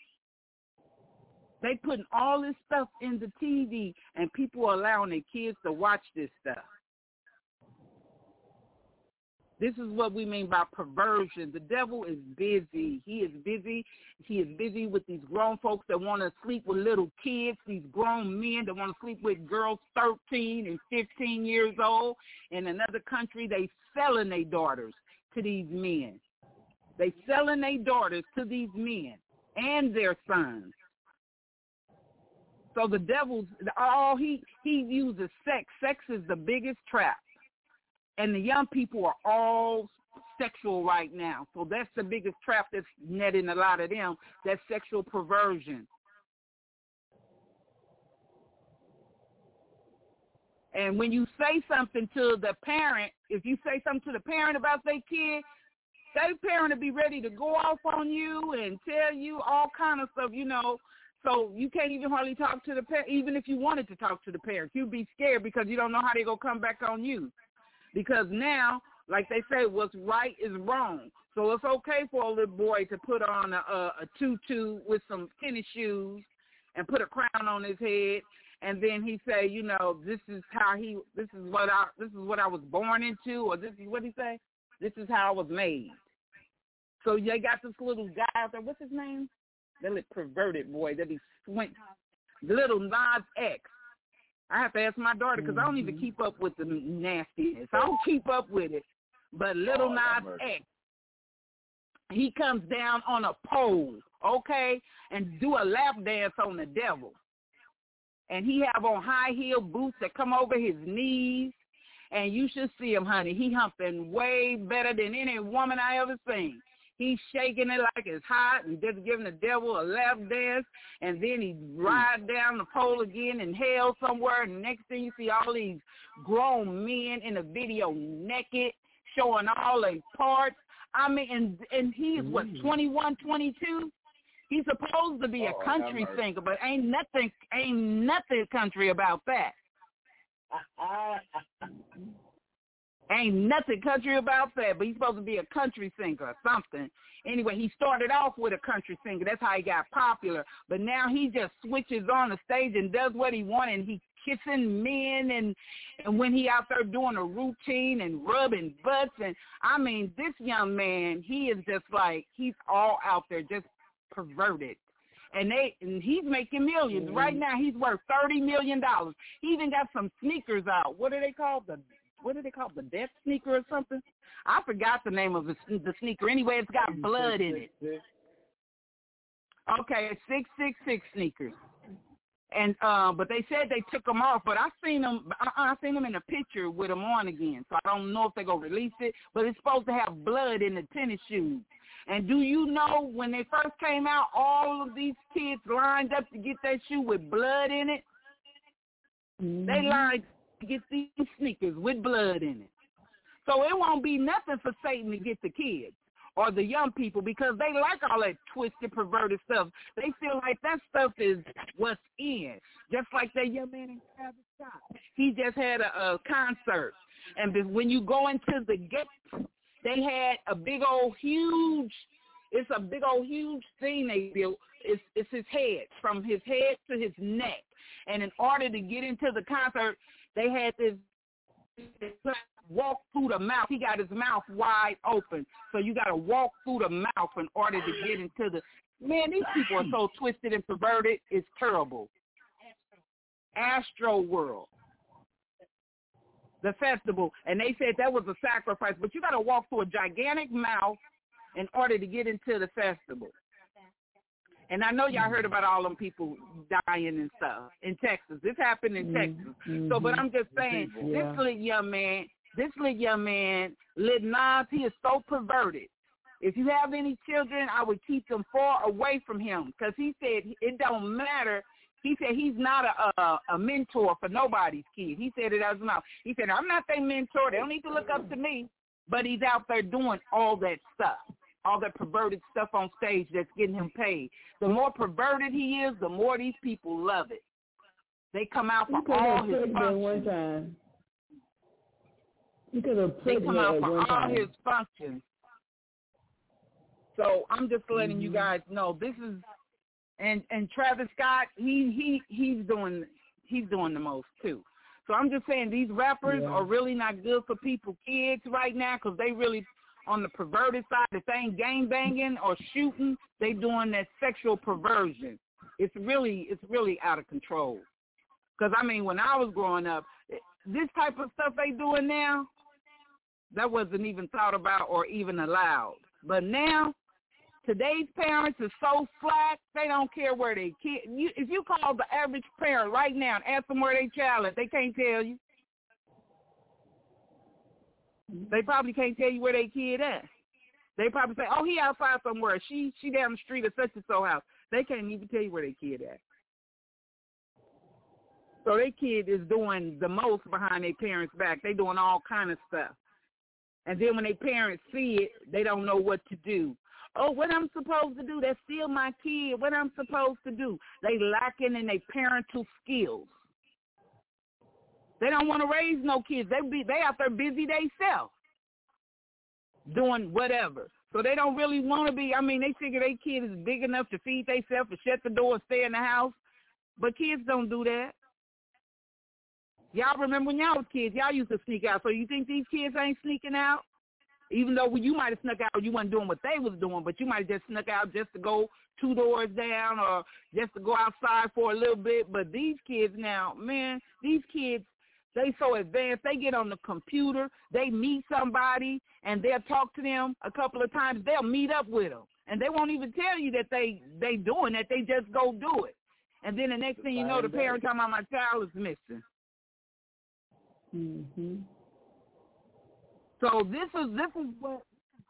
They putting all this stuff in the T V, and people are allowing their kids to watch this stuff. This is what we mean by perversion. The devil is busy. He is busy. He is busy with these grown folks that want to sleep with little kids, these grown men that want to sleep with girls thirteen and fifteen years old. In another country, they selling their daughters to these men. They selling their daughters to these men and their sons. So the devil's, all he, he uses sex. Sex is the biggest trap. And the young people are all sexual right now. So that's the biggest trap that's netting a lot of them, that sexual perversion. And when you say something to the parent, if you say something to the parent about their kid, that parent will be ready to go off on you and tell you all kind of stuff, you know. So you can't even hardly talk to the parent. Even if you wanted to talk to the parents, you'd be scared because you don't know how they're going to come back on you. Because now, like they say, what's right is wrong. So it's okay for a little boy to put on a, a, a tutu with some tennis shoes and put a crown on his head, and then he say, you know, this is how he, this is what I, this is what I was born into, or this is what he say, this is how I was made. So they got this little guy out there. What's his name? That little perverted boy that he went, little Nas X. I have to ask my daughter because I don't even keep up with the nastiness. I don't keep up with it. But little oh, Nas X, he comes down on a pole, okay, and do a lap dance on the devil. And he have on high heel boots that come over his knees. And you should see him, honey. He humping way better than any woman I ever seen. He's shaking it like it's hot and just giving the devil a lap dance, and then he ride down the pole again in hell somewhere, and next thing you see all these grown men in the video naked, showing all their parts. I mean, and, and he is, what, twenty-one, twenty-two? He's supposed to be a oh, country singer, but ain't nothing, ain't nothing country about that. Ain't nothing country about that, but he's supposed to be a country singer or something. Anyway, he started off with a country singer. That's how he got popular. But now he just switches on the stage and does what he wants, and he's kissing men, and, and when he out there doing a routine and rubbing butts. And, I mean, this young man, he is just like, he's all out there just perverted. And they and he's making millions. Mm-hmm. Right now, he's worth thirty million dollars. He even got some sneakers out. What are they called? The What do they call it, the death sneaker or something? I forgot the name of the, the sneaker. Anyway, it's got blood in it. Okay, six six six sneakers. And uh, but they said they took them off. But I seen them. I, I seen them in a picture with them on again. So I don't know if they're gonna release it. But it's supposed to have blood in the tennis shoes. And do you know when they first came out, all of these kids lined up to get that shoe with blood in it? Mm-hmm. They lined to get these sneakers with blood in it. So it won't be nothing for Satan to get the kids or the young people because they like all that twisted, perverted stuff. They feel like that stuff is what's in. Just like that young man in Travis Scott. He just had a, a concert. And when you go into the gate, they had a big old huge, it's a big old huge thing they built. It's, it's his head, from his head to his neck. And in order to get into the concert, they had this walk through the mouth. He got his mouth wide open. So you got to walk through the mouth in order to get into the, man, these people are so twisted and perverted. It's terrible. Astro World. The festival, and they said that was a sacrifice, but you got to walk through a gigantic mouth in order to get into the festival. And I know y'all heard about all them people dying and stuff in Texas. This happened in Texas. Mm-hmm. So, but I'm just saying, yeah. this little young man, this little young man, Lil Nas, he is so perverted. If you have any children, I would keep them far away from him because he said it don't matter He said he's not a, a a mentor for nobody's kid. He said it as mouth. He said, I'm not their mentor. They don't need to look up to me. But he's out there doing all that stuff, all that perverted stuff on stage that's getting him paid. The more perverted he is, the more these people love it. They come out for all his functions. One time. You could have they come out for all time. his functions. So I'm just letting mm-hmm. you guys know this is, and and Travis Scott, he he he's doing he's doing the most too. So I'm just saying these rappers yeah. are really not good for people, kids right now, because they really on the perverted side. If they ain't gang banging or shooting, they doing that sexual perversion. It's really it's really out of control. Because I mean, when I was growing up, this type of stuff they doing now, that wasn't even thought about or even allowed. But now, today's parents are so slack, they don't care where they kid. You, if you call the average parent right now and ask them where they child is, they can't tell you. They probably can't tell you where they kid at. They probably say, oh, he outside somewhere. She she down the street at such and so house. They can't even tell you where they kid at. So their kid is doing the most behind their parents' back. They doing all kind of stuff. And then when their parents see it, they don't know what to do. Oh, what I'm supposed to do? That's still my kid. What I'm supposed to do? They lacking in their parental skills. They don't want to raise no kids. They be they out there busy themselves doing whatever. So they don't really want to be. I mean, they figure their kid is big enough to feed themselves and shut the door and stay in the house. But kids don't do that. Y'all remember when y'all was kids, y'all used to sneak out. So you think these kids ain't sneaking out? Even though you might have snuck out, you wasn't doing what they was doing, but you might have just snuck out just to go two doors down or just to go outside for a little bit. But these kids now, man, these kids, they so advanced. They get on the computer, they meet somebody, and they'll talk to them a couple of times. They'll meet up with them, and they won't even tell you that they they doing that. They just go do it. And then the next thing you know, the parent talking about my child is missing. Mm-hmm. So this is this is what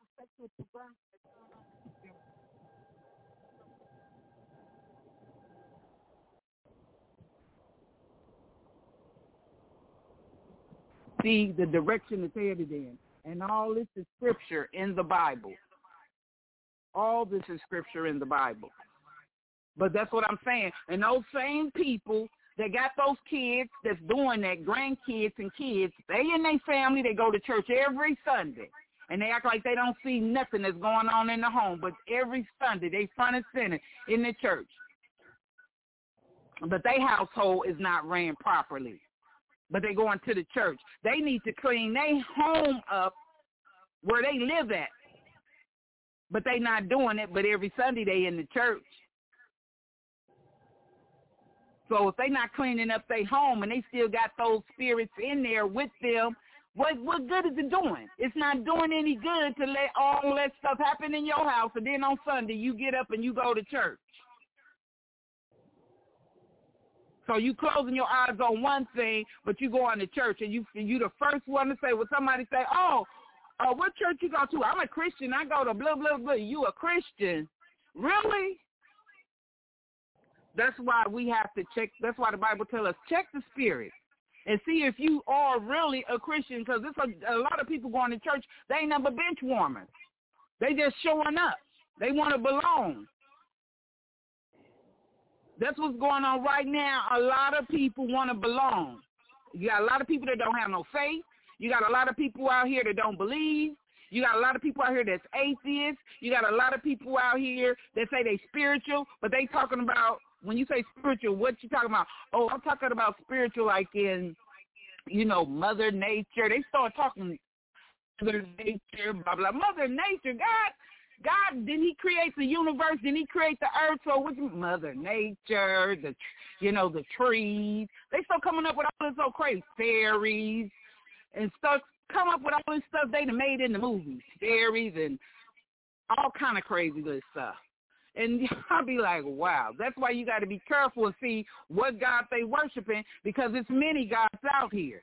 see the direction it's headed in, and all this is scripture in the Bible. All this is scripture in the Bible. But that's what I'm saying. And those same people that got those kids that's doing that, grandkids and kids, they and their family, they go to church every Sunday. And they act like they don't see nothing that's going on in the home. But every Sunday, they front and center in the church. But their household is not ran properly. But they going to the church. They need to clean their home up where they live at. But they not doing it, but every Sunday they in the church. So if they not cleaning up their home and they still got those spirits in there with them, what what good is it doing? It's not doing any good to let all that stuff happen in your house, and then on Sunday you get up and you go to church. So you closing your eyes on one thing, but you go on to church, and you you the first one to say, well, somebody say, oh, uh, what church you go to? I'm a Christian. I go to blah, blah, blah. You a Christian? Really? That's why we have to check. That's why the Bible tells us, check the spirit and see if you are really a Christian, because there's a, a lot of people going to church, they ain't never bench warmers. They just showing up. They want to belong. That's what's going on right now. A lot of people want to belong. You got a lot of people that don't have no faith. You got a lot of people out here that don't believe. You got a lot of people out here that's atheists. You got a lot of people out here that say they spiritual, but they talking about, when you say spiritual, what you talking about? Oh, I'm talking about spiritual like in, you know, Mother Nature. They start talking Mother Nature, blah, blah. Mother Nature, God, God, didn't he create the universe? Didn't he create the earth? So what's Mother Nature, the, you know, the trees. They start coming up with all this so crazy, fairies and stuff. Come up with all this stuff they done made in the movies, fairies and all kind of crazy good stuff. And I'll be like, wow, that's why you got to be careful and see what God they worshiping, because it's many gods out here.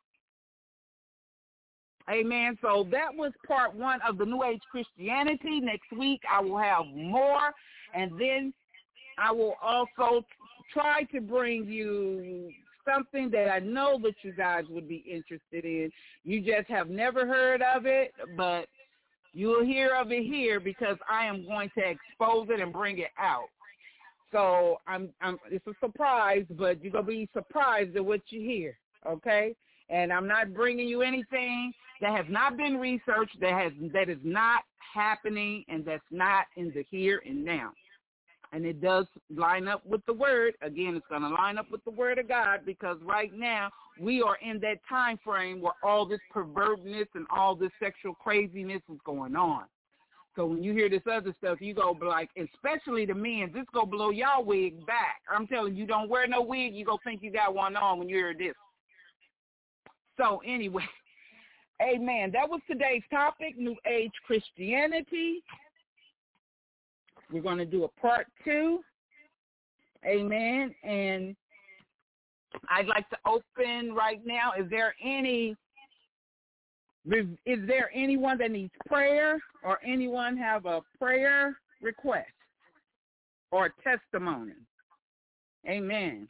Amen. So that was part one of the New Age Christianity. Next week I will have more, and then I will also tried to bring you something that I know that you guys would be interested in. You just have never heard of it, but you'll hear of it here because I am going to expose it and bring it out. So I'm, I'm it's a surprise, but you're going to be surprised at what you hear, okay? And I'm not bringing you anything that has not been researched, that has that is not happening, and that's not in the here and now. And it does line up with the word. Again, it's going to line up with the word of God because right now we are in that time frame where all this pervertedness and all this sexual craziness is going on. So when you hear this other stuff, you go like, especially the men, just go blow y'all wig back. I'm telling you, don't wear no wig. You go think you got one on when you hear this. So anyway, amen. That was today's topic, New Age Christianity. We're going to do a part two. Amen. And I'd like to open right now. Is there any, is there anyone that needs prayer or anyone have a prayer request or testimony? Amen.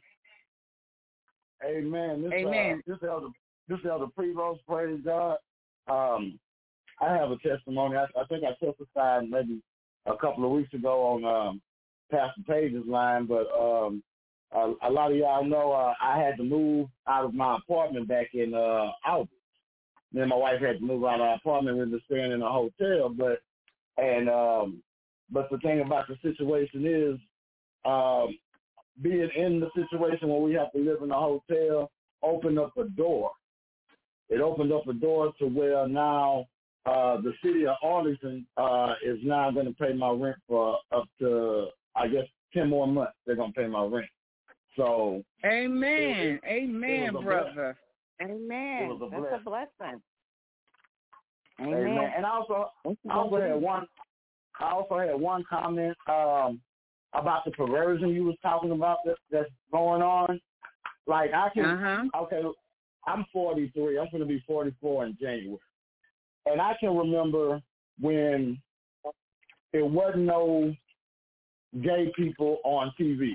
Amen. This, Amen. Uh, this elder, this elder Prevost, praise God. Um, I have a testimony. I, I think I testified maybe a couple of weeks ago on um, Pastor Page's line, but um, a, a lot of y'all know uh, I had to move out of my apartment back in uh, August. Me and my wife had to move out of our apartment. We were staying in a hotel, but and um, but the thing about the situation is, um, being in the situation where we have to live in a hotel opened up a door. It opened up a door to where now Uh, the city of Arlington uh, is now going to pay my rent for up to, I guess, ten more months. They're going to pay my rent. So, amen, it, it, amen, it brother. Amen. A That's a blessing. Amen. Amen. And I also, I also had one. I also had one comment um, about the perversion you was talking about that, that's going on. Like I can, uh-huh. okay, I'm forty-three. I'm going to be forty-four in January. And I can remember when it wasn't no gay people on T V.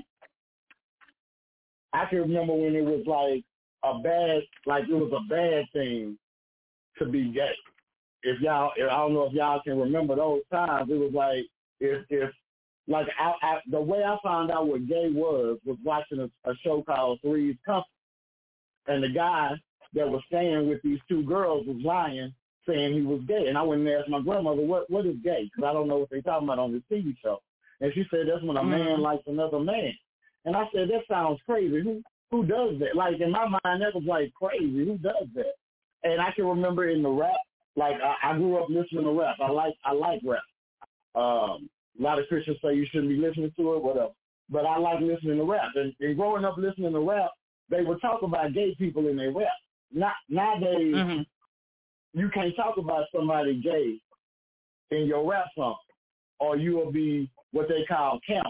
I can remember when it was like a bad, like it was a bad thing to be gay. If y'all, if, I don't know if y'all can remember those times. It was like if, if like I, I, the way I found out what gay was was watching a, a show called Three's Company, and the guy that was staying with these two girls was lying, saying he was gay. And I went and asked my grandmother, what what is gay? Because I don't know what they're talking about on this T V show. And she said, that's when a man mm-hmm. likes another man. And I said, that sounds crazy. Who who does that? Like, in my mind, that was like crazy. Who does that? And I can remember in the rap, like, I, I grew up listening to rap. I like I like rap. Um, a lot of Christians say you shouldn't be listening to it, whatever. But I like listening to rap. And, and growing up listening to rap, they would talk about gay people in their rap. Not, nowadays, mm-hmm. you can't talk about somebody gay in your rap song, or you will be what they call camp.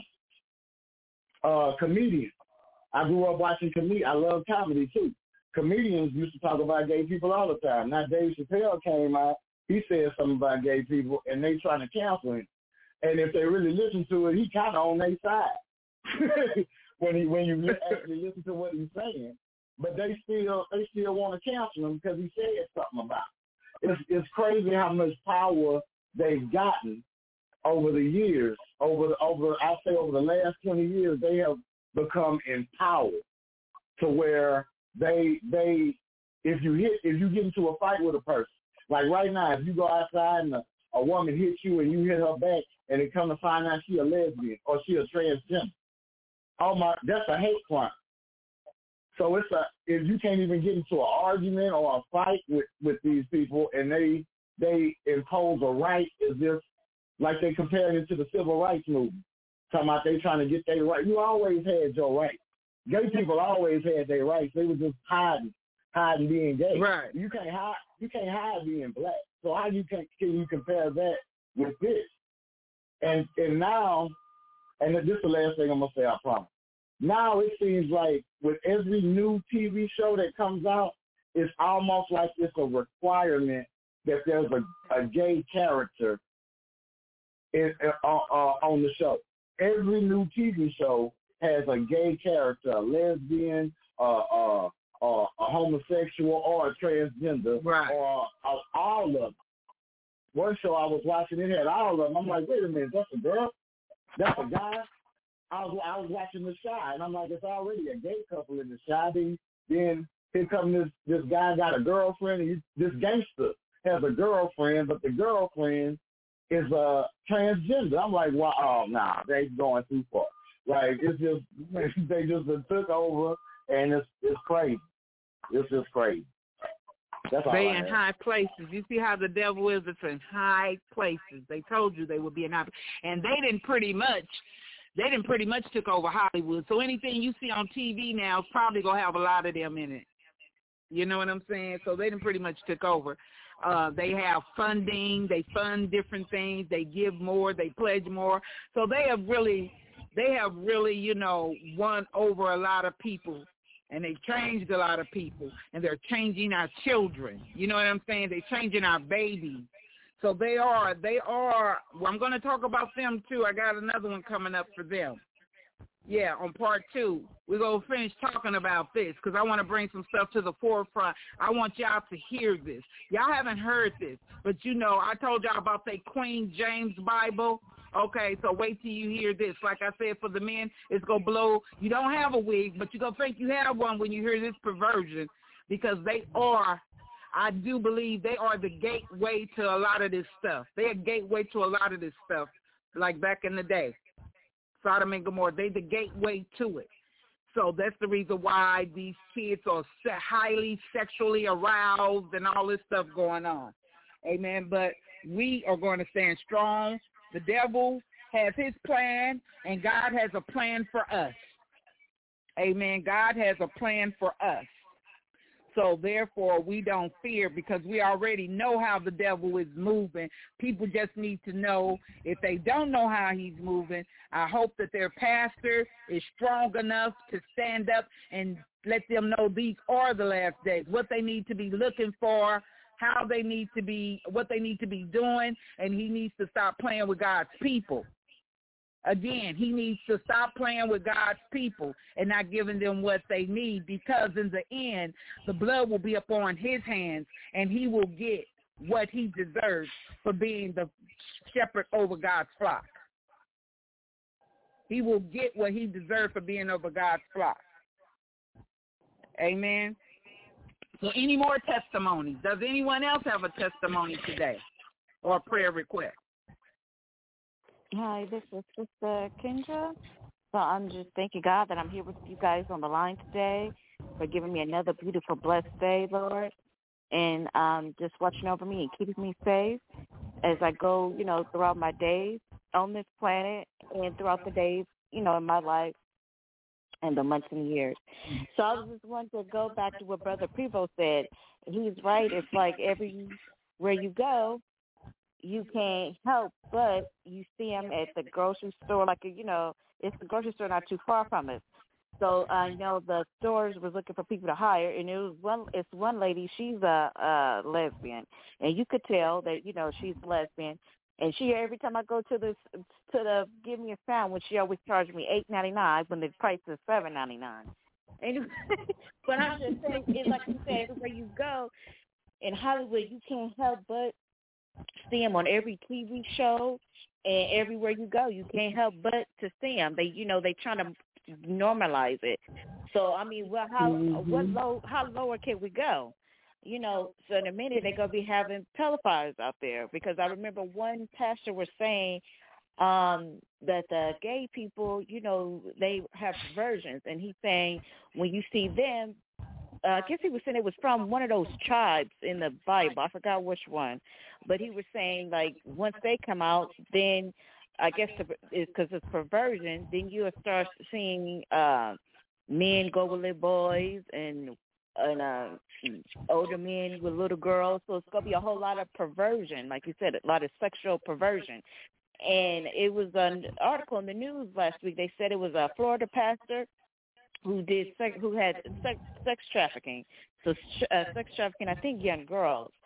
Uh, comedian. I grew up watching comedy. I love comedy too. Comedians used to talk about gay people all the time. Now Dave Chappelle came out. He said something about gay people, and they trying to cancel him. And if they really listen to it, he kind of on their side when he when you actually listen to what he's saying. But they still they still want to cancel him because he said something about it. It's, it's crazy how much power they've gotten over the years. Over the, over I'll say over the last twenty years, they have become empowered to where they they if you hit if you get into a fight with a person, like right now, if you go outside and a, a woman hits you and you hit her back, and they come to find out she a lesbian or she a transgender, oh my, that's a hate crime. So it's a if you can't even get into an argument or a fight with, with these people, and they they impose a right as if like they compared it to the civil rights movement, talking about they trying to get their right. You always had your right. Gay people always had their rights. They were just hiding, hiding being gay. Right. You can't hide. You can't hide being black. So how you can can you compare that with this? And and now, and this is the last thing I'm gonna say. I promise. Now it seems like with every new T V show that comes out, it's almost like it's a requirement that there's a, a gay character in, uh, uh, on the show. Every new T V show has a gay character, a lesbian, uh, uh, uh, a homosexual, or a transgender, right. or uh, all of them. One show I was watching, it had all of them. I'm like, wait a minute, that's a girl? That's a guy? I was I was watching The Chi, and I'm like, it's already a gay couple in The Chi. Then, then here comes this, this guy got a girlfriend, and he, this gangster has a girlfriend, but the girlfriend is a transgender. I'm like, wow, oh, nah, they going too far. Like, it's just, they just took over, and it's it's crazy. It's just crazy. That's all they I in have. high places. You see how the devil is? It's in high places. They told you they would be in high places. And they didn't pretty much, they didn't pretty much took over Hollywood. So anything you see on T V now is probably going to have a lot of them in it. You know what I'm saying? So they didn't pretty much took over. Uh, they have funding. They fund different things. They give more. They pledge more. So they have really, they have really, you know, won over a lot of people. And they've changed a lot of people, and they're changing our children. You know what I'm saying? They're changing our babies. So they are, they are, well, I'm going to talk about them, too. I got another one coming up for them. Yeah, on part two. We're going to finish talking about this because I want to bring some stuff to the forefront. I want y'all to hear this. Y'all haven't heard this, but, you know, I told y'all about the Queen James Bible. Okay, so wait till you hear this. Like I said, for the men, it's going to blow. You don't have a wig, but you're going to think you have one when you hear this perversion because they are, I do believe they are the gateway to a lot of this stuff. They're a gateway to a lot of this stuff, like back in the day. Sodom and Gomorrah, they the gateway to it. So that's the reason why these kids are highly sexually aroused and all this stuff going on. Amen. But we are going to stand strong. The devil has his plan, and God has a plan for us. Amen. God has a plan for us. So, therefore, we don't fear because we already know how the devil is moving. People just need to know if they don't know how he's moving, I hope that their pastor is strong enough to stand up and let them know these are the last days, what they need to be looking for, how they need to be, what they need to be doing, and he needs to stop playing with God's people. Again, he needs to stop playing with God's people and not giving them what they need because in the end, the blood will be upon his hands and he will get what he deserves for being the shepherd over God's flock. He will get what he deserves for being over God's flock. Amen. So any more testimonies? Does anyone else have a testimony today or a prayer request? Hi, this is Sister Kendra. So I'm just thanking God that I'm here with you guys on the line today for giving me another beautiful, blessed day, Lord, and um, just watching over me and keeping me safe as I go, you know, throughout my days on this planet and throughout the days, you know, in my life and the months and years. So I was just wanting to go back to what Brother Prevo said. He's right. It's like everywhere you go, you can't help but you see him at the grocery store. Like, you know, it's the grocery store not too far from us. So, uh, you know, the stores was looking for people to hire, and it was one. It's one lady. She's a, a lesbian, and you could tell that, you know, she's lesbian. And she, every time I go to this to the give me a sandwich, she always charges me eight ninety nine when the price is seven ninety nine. And but I'm just saying, it's like you said, everywhere you go in Hollywood, you can't help but see them on every T V show, and everywhere you go, you can't help but to see them. They, you know, they trying to normalize it. So I mean, well, how mm-hmm. what low, how lower can we go? You know, so in a minute they're gonna be having pedophiles out there because I remember one pastor was saying um, that the gay people, you know, they have perversions, and he's saying when you see them. Uh, I guess he was saying it was from one of those tribes in the Bible. I forgot which one. But he was saying, like, once they come out, then I guess it's because it's perversion, then you'll start seeing uh, men go with little boys and, and uh, older men with little girls. So it's going to be a whole lot of perversion, like you said, a lot of sexual perversion. And it was an article in the news last week. They said it was a Florida pastor who did sex, who had sex, sex trafficking, so uh, sex trafficking, I think, young girls.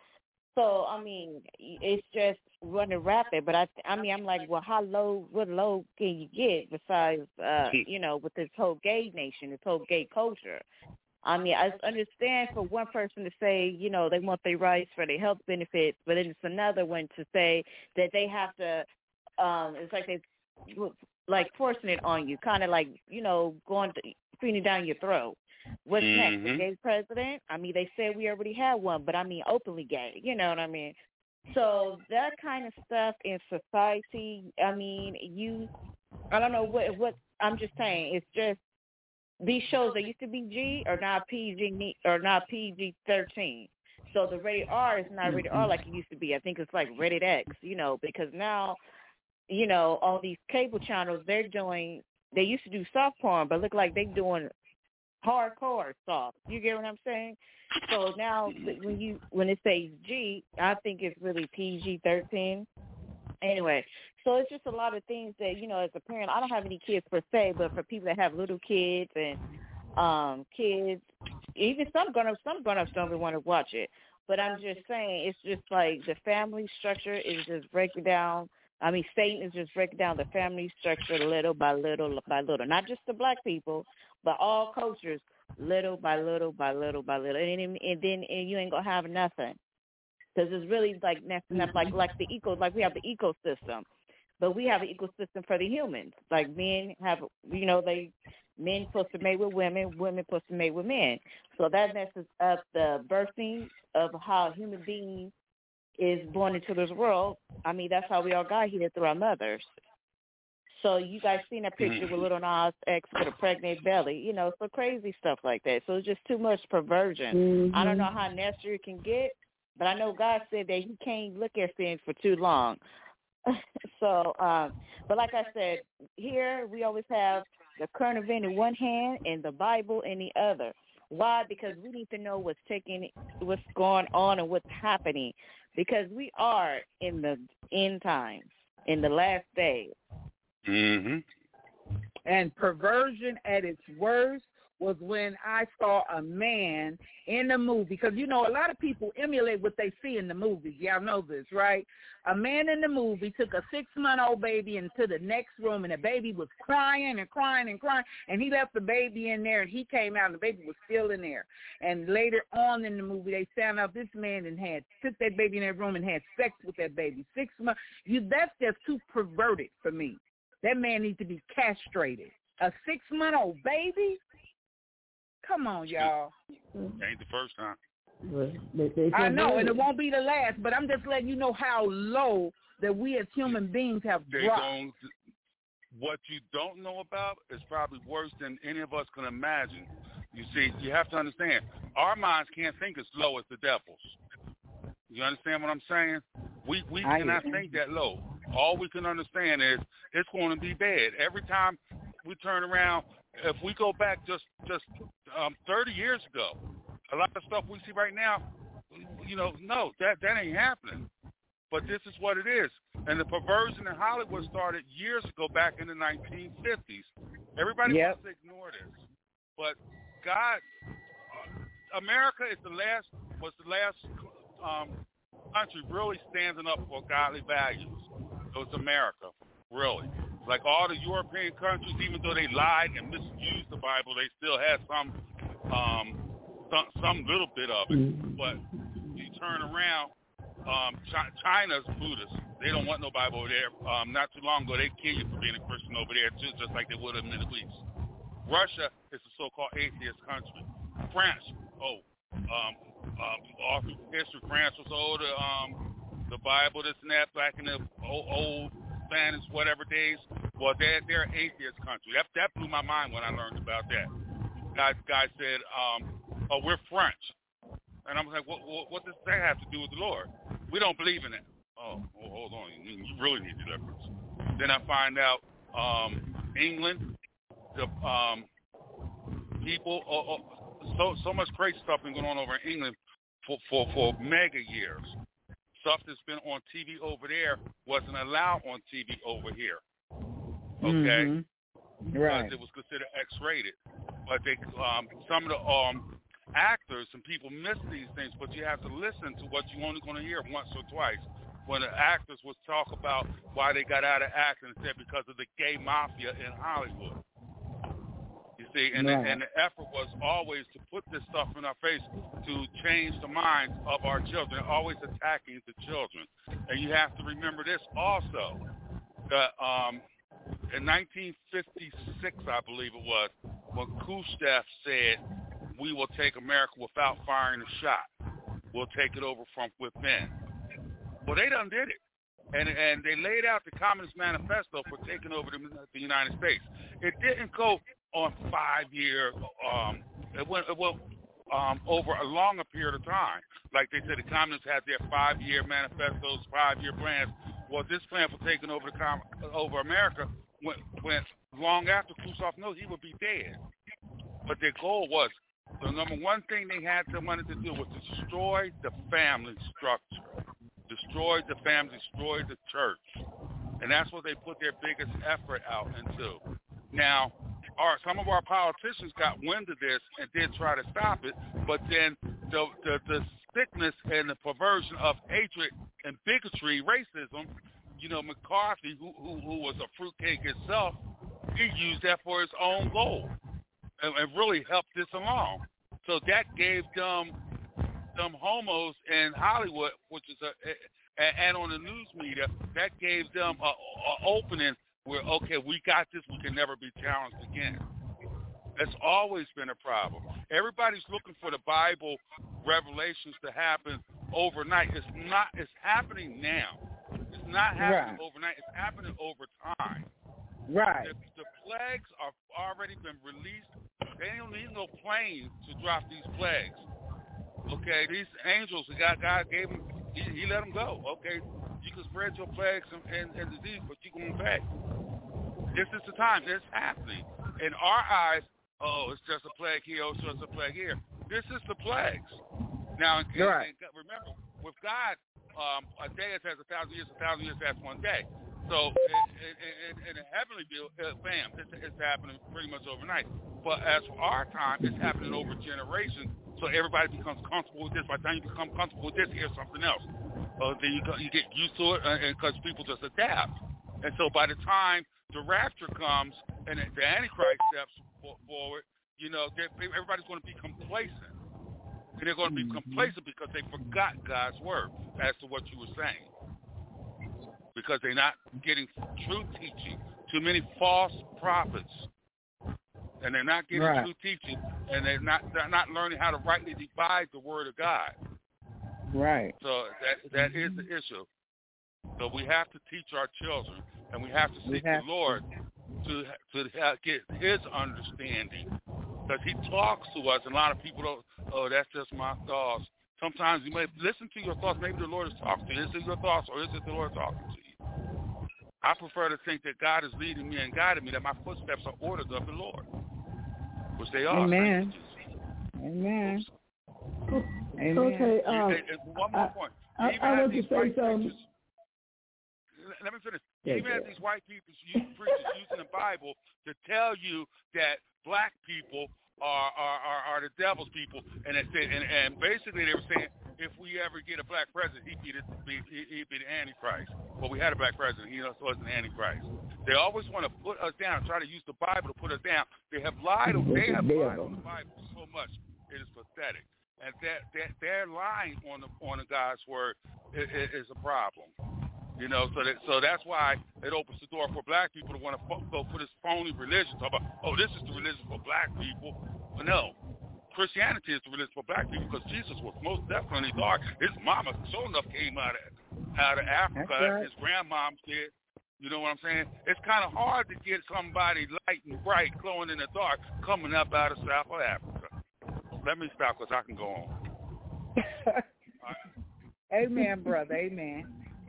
So, I mean, it's just running rapid. But, I I mean, I'm like, well, how low, what low can you get besides, uh, you know, with this whole gay nation, this whole gay culture? I mean, I understand for one person to say, you know, they want their rights for their health benefits, but then it's another one to say that they have to, um, it's like they, like forcing it on you, kind of like, you know, going, to, feeding down your throat. What's mm-hmm. next? A gay president? I mean, they said we already had one, but I mean, openly gay. You know what I mean? So that kind of stuff in society, I mean, you, I don't know what, what, I'm just saying, it's just, these shows that used to be G are now P G or now P G thirteen. So the rated R is not rated R like it used to be. I think it's like rated X, you know, because now, you know, all these cable channels, they're doing, they used to do soft porn, but look like they're doing hardcore soft. You get what I'm saying? So now when you, when it says G, I think it's really P G thirteen. Anyway, so it's just a lot of things that, you know, as a parent, I don't have any kids per se, but for people that have little kids and um, kids, even some grown-ups, some grown-ups don't even want to watch it. But I'm just saying, it's just like the family structure is just breaking down. I mean, Satan is just breaking down the family structure little by little by little. Not just the black people, but all cultures, little by little by little by little. And, and then and you ain't going to have nothing. Because it's really like messing up, like like the eco, like we have the ecosystem, but we have an ecosystem for the humans. Like men have, you know, they men supposed to mate with women, women supposed to mate with men. So that messes up the birthing of how human beings is born into this world. I mean, that's how we all got here through our mothers. So you guys seen that picture with Little Nas X with a pregnant belly, you know, so crazy stuff like that. So it's just too much perversion. Mm-hmm. I don't know how nasty it can get. But I know God said that he can't look at sin for too long. so, um, but like I said, here we always have the current event in one hand and the Bible in the other. Why? Because we need to know what's taking, what's going on and what's happening. Because we are in the end times, in the last days. Mm-hmm. And perversion at its worst was when I saw a man in the movie, because, you know, a lot of people emulate what they see in the movies. Y'all know this, right? A man in the movie took a six-month-old baby into the next room, and the baby was crying and crying and crying, and he left the baby in there, and he came out, and the baby was still in there. And later on in the movie, they found out this man and had took that baby in that room and had sex with that baby. Six months. You, that's just too perverted for me. That man needs to be castrated. A six-month-old baby? Come on, y'all. Ain't the first time. They, they I know, and it won't be the last, but I'm just letting you know how low that we as human beings have they dropped. Don't, what you don't know about is probably worse than any of us can imagine. You see, you have to understand, our minds can't think as low as the devil's. You understand what I'm saying? We we I cannot am. think that low. All we can understand is it's going to be bad. Every time we turn around, if we go back just just um, thirty years ago, a lot of stuff we see right now, you know, no, that, that ain't happening. But this is what it is. And the perversion in Hollywood started years ago, back in the nineteen fifties. Everybody yep. wants to ignore this. But God, America is the last, was the last um, country really standing up for godly values. It was America, really. Like all the European countries, even though they lied and misused the Bible, they still had some, um, some, some little bit of it. But you turn around, um, Ch- China's Buddhist. They don't want no Bible over there. Um, not too long ago, they kill you for being a Christian over there too, just like they would in the Middle East. Russia is a so-called atheist country. France, oh, um, um, all through history, France was older. Um, the Bible, this and that, back in the old, old Spanish, whatever days. Well, they're, they're an atheist country. That that blew my mind when I learned about that. Guy, guy said, um, oh, we're French. And I'm like, what, what, what does that have to do with the Lord? We don't believe in it. Oh, well, hold on. You, you really need deliverance. Then I find out um, England, the um, people, oh, oh, so so much crazy stuff been going on over in England for, for, for mega years. Stuff that's been on T V over there wasn't allowed on T V over here. Okay? Mm-hmm. Right. Because it was considered X-rated. But they, um, some of the um, actors and people miss these things, but you have to listen to what you're only going to hear once or twice. When the actors would talk about why they got out of acting, and said because of the gay mafia in Hollywood. You see, and, right. the, and the effort was always to put this stuff in our face to change the minds of our children, always attacking the children. And you have to remember this also, that um, in nineteen fifty-six, I believe it was, when Khrushchev said, we will take America without firing a shot. We'll take it over from within. Well, they done did it. And and they laid out the Communist Manifesto for taking over the, the United States. It didn't go on five-year, um, it went, it went um, over a longer period of time. Like they said, the Communists had their five-year manifestos, five-year plans. Well, this plan for taking over the com- over America went, went long after Khrushchev knew he would be dead. But their goal was, the number one thing they had to wanted to do was to destroy the family structure. Destroyed the family, destroyed the church. And that's what they put their biggest effort out into. Now, our, some of our politicians got wind of this and did try to stop it, but then the, the, the sickness and the perversion of hatred and bigotry, racism, you know, McCarthy, who, who, who was a fruitcake himself, he used that for his own goal and, and really helped this along. So that gave them them homos in Hollywood, which is a, a and on the news media, that gave them a, a opening where, okay, we got this, we can never be challenged again. That's always been a problem. Everybody's looking for the Bible revelations to happen overnight. It's not. It's happening now. It's not happening right. overnight. It's happening over time. Right. The, the plagues are already been released. They don't need no plane to drop these plagues. Okay, these angels, God, God gave them, he, he let them go. Okay, you can spread your plagues and, and, and disease, but you're going back. This is the time. It's happening. In our eyes, oh, it's just a plague here, oh, it's just a plague here. This is the plagues. Now, and, right. and remember, with God, um, a day is as a thousand years, a thousand years as one day. So in, in, in a heavenly view, uh, bam, it's, it's happening pretty much overnight. But as for our time, it's happening over generations. So everybody becomes comfortable with this. By the time you become comfortable with this, here's something else. Uh, then you, you get used to it because uh, people just adapt. And so by the time the rapture comes and the Antichrist steps forward, you know, everybody's going to be complacent. And they're going to be complacent because they forgot God's word as to what you were saying. Because they're not getting true teaching. Too many false prophets. And they're not getting right. true teaching, and they're not they're not learning how to rightly divide the word of God. Right. So that that is the issue. So we have to teach our children, and we have to seek have the Lord to to get His understanding, because He talks to us, and a lot of people don't. Oh, that's just my thoughts. Sometimes you may listen to your thoughts. Maybe the Lord is talking to you. Is it your thoughts, or is it the Lord talking to you? I prefer to think that God is leading me and guiding me, that my footsteps are ordered of the Lord. Which they are. Amen. Amen. Amen. Okay. Um, and, and one more point. I, I, I want to say something. Let me finish. Yeah, Even yeah. as these white people, use, preachers using the Bible to tell you that black people are are, are, are the devil's people, and, it said, and and basically they were saying, if we ever get a black president, he'd be the, he'd be the Antichrist. Well, we had a black president. He also was an Antichrist. They always want to put us down, try to use the Bible to put us down. They have lied. They have lied on the Bible so much. It is pathetic. And that, that they're lying on the on the God's word is, is a problem. You know, so that so that's why it opens the door for black people to want to fo- go for this phony religion. Talk about, oh, this is the religion for black people. But no. Christianity is the religion for black people, because Jesus was most definitely dark. His mama, sure enough, came out of out of Africa. Right. His grandmom did. You know what I'm saying? It's kind of hard to get somebody light and bright, glowing in the dark, coming up out of South Africa. Let me stop, because I can go on. Right. Amen, brother. Amen.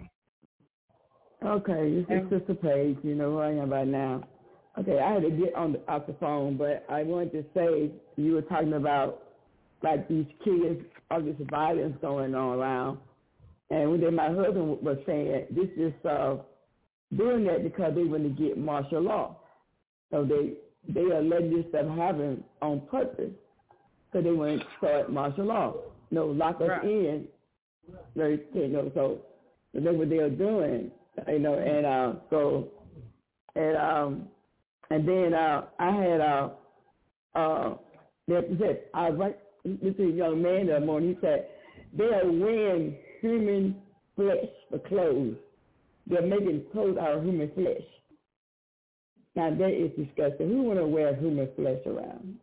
Okay, this is Sister Paige. You know who I am by now. Okay, I had to get on the, off the phone, but I wanted to say you were talking about like these kids, all this violence going on around, and then my husband was saying this is uh, doing that because they want to get martial law, so they they are letting this stuff happen on purpose. because they want to start martial law. You know, lock us right. in. You know, so that's what they are doing. You know, and uh, so and um, and then uh, I had uh, uh, they said I was right. This is a young man that morning. He said they are wearing human flesh for clothes. They're making clothes out of human flesh. Now that is disgusting. Who want to wear human flesh around?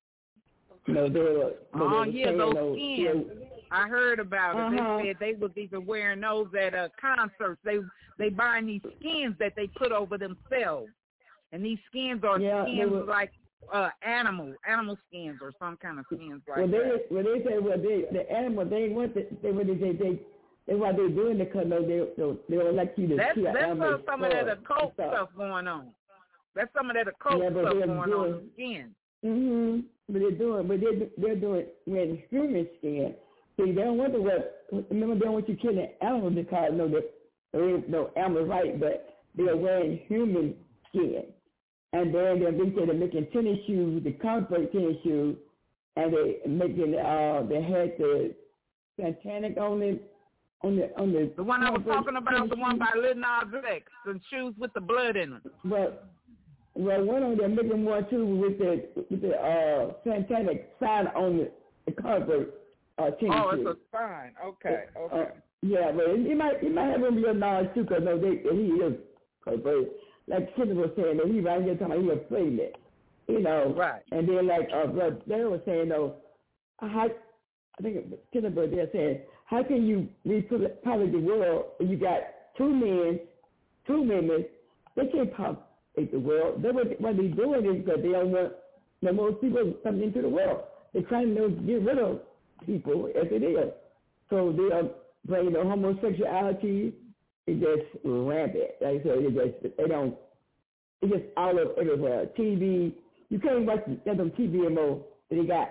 You know, they were. Oh they were yeah, saying, those those, skins. you know, I heard about it. Uh-huh. They said they was even wearing those at uh, concerts. They they buying these skins that they put over themselves, and these skins are yeah, skins were, like uh, animal animal skins or some kind of skins like well, they, that. Well, they say well, they the animal they want the, they what they they they. That's why they're doing it because no, they they they don't like you to That's kill that's animals. uh, some of that occult stuff. stuff going on. That's some of that occult yeah, stuff going doing, on the skin. Mhm. But they're doing, but they're they're doing wearing human skin. See, they don't want to wear. Remember, they don't want you killing animals because no, there ain't no animal right, but they're wearing human skin. And then they're they say they're making tennis shoes, the comfort tennis shoes, and they making uh they had the satanic on it. On the, on the, the one I was talking about, the one by Lil Nas X, the shoes with the blood in them. Well, well, one of them making one too with the with the uh, satanic sign on the, the cover. Uh, oh, it's a sign. Okay, okay. Uh, yeah, but it, it might it might have him Lil Nas too, because no, they he is covered. Like Kendra was saying that he right here talking about he was playing it, you know. Right. And then like uh, but they were saying though, how I think Kendra was there saying. How can you repopulate the world if you got two men, two women? They can't populate the world. They what, what they're doing is because they don't want the most people coming into the world. They're trying to get rid of people as it is. So they are bringing the homosexuality. It's just rampant. Like I said, it just they don't. It's just all over everywhere. T V. You can't watch them T V anymore. They got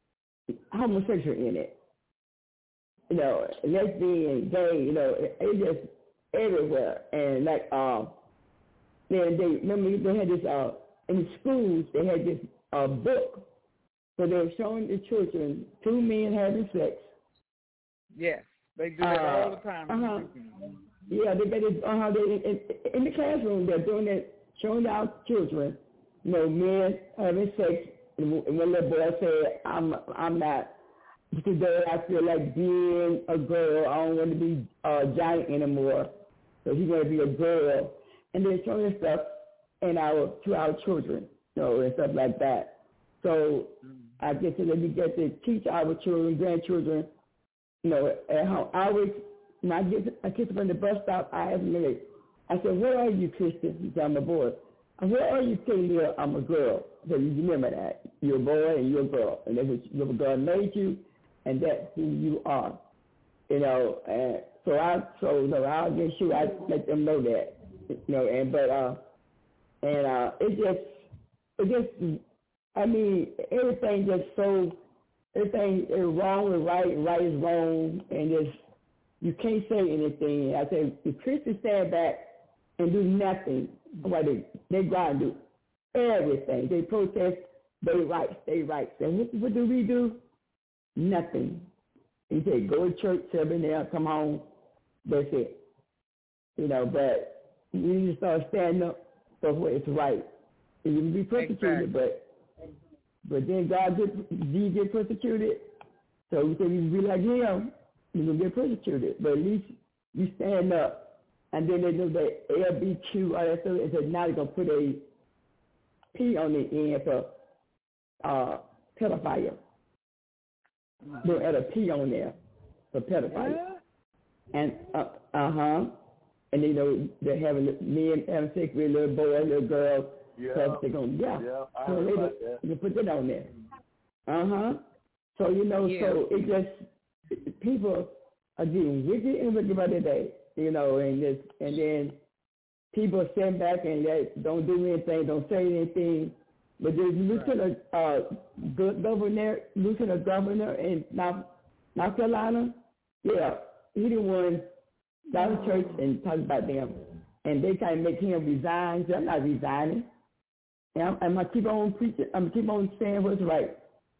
homosexual in it. You know, lesbian, gay, you know, it, it's just everywhere. And like, um, then they remember they had this uh in schools they had this uh book, so they were showing the children two men having sex. Yes, they do that uh, all the time. Uh-huh. Yeah, they got it. Uh-huh. They in, in the classroom they're doing it, showing our children, you know, men having sex. And one little boy said, "I'm, I'm not." Today I feel like being a girl. I don't want to be a giant anymore. So he's going to be a girl. And then showing stuff in our, to our children, you know, and stuff like that. So mm-hmm. I guess that we get to teach our children, grandchildren, you know, at home. I always, when I get, I kiss them from the bus stop, I ask them, I said, where are you, Christian? He said, I'm a boy. I said, where are you, Taylor? I'm a girl. So you remember that. You're a boy and you're a girl. And that's what God made you. And that's who you are, you know. And so I, so no, I'll get sure I let them know that, you know. And but uh, and uh, it just, it just, I mean, everything just so, everything is wrong is right, and right is wrong, and just you can't say anything. I say if Christians stand back and do nothing, what they they go and do everything. They protest their rights, their rights. And what, what do we do? Nothing. He said, go to church, seven there, come home. That's it. You know, but you need to start standing up for what is right. And you can be persecuted, exactly. but but then God get, you get persecuted. So we say you be like him, you're going to get persecuted. But at least you stand up. And then they do the L B Q, all that stuff. And so now they're going to put a P on the end for uh, pedophile. They'll add a P on there for pedophile. Yeah. And, uh, uh-huh. And, you know, they're having men having sex with little boys, little girls. Yeah. So they're going, yeah. yeah I so they, that. they put that on there. Uh-huh. So, you know, yeah. so it just, people are getting wicked and wicked by the day, you know, and just, and then people stand back and they don't do anything, don't say anything. But there's Lieutenant uh, Governor, Lieutenant Governor in North, North Carolina. Yeah, he the one got to church and talked about them, and they try to make him resign. So I'm not resigning. And I'm, I'm gonna keep on preaching. I'm gonna keep on saying what's right.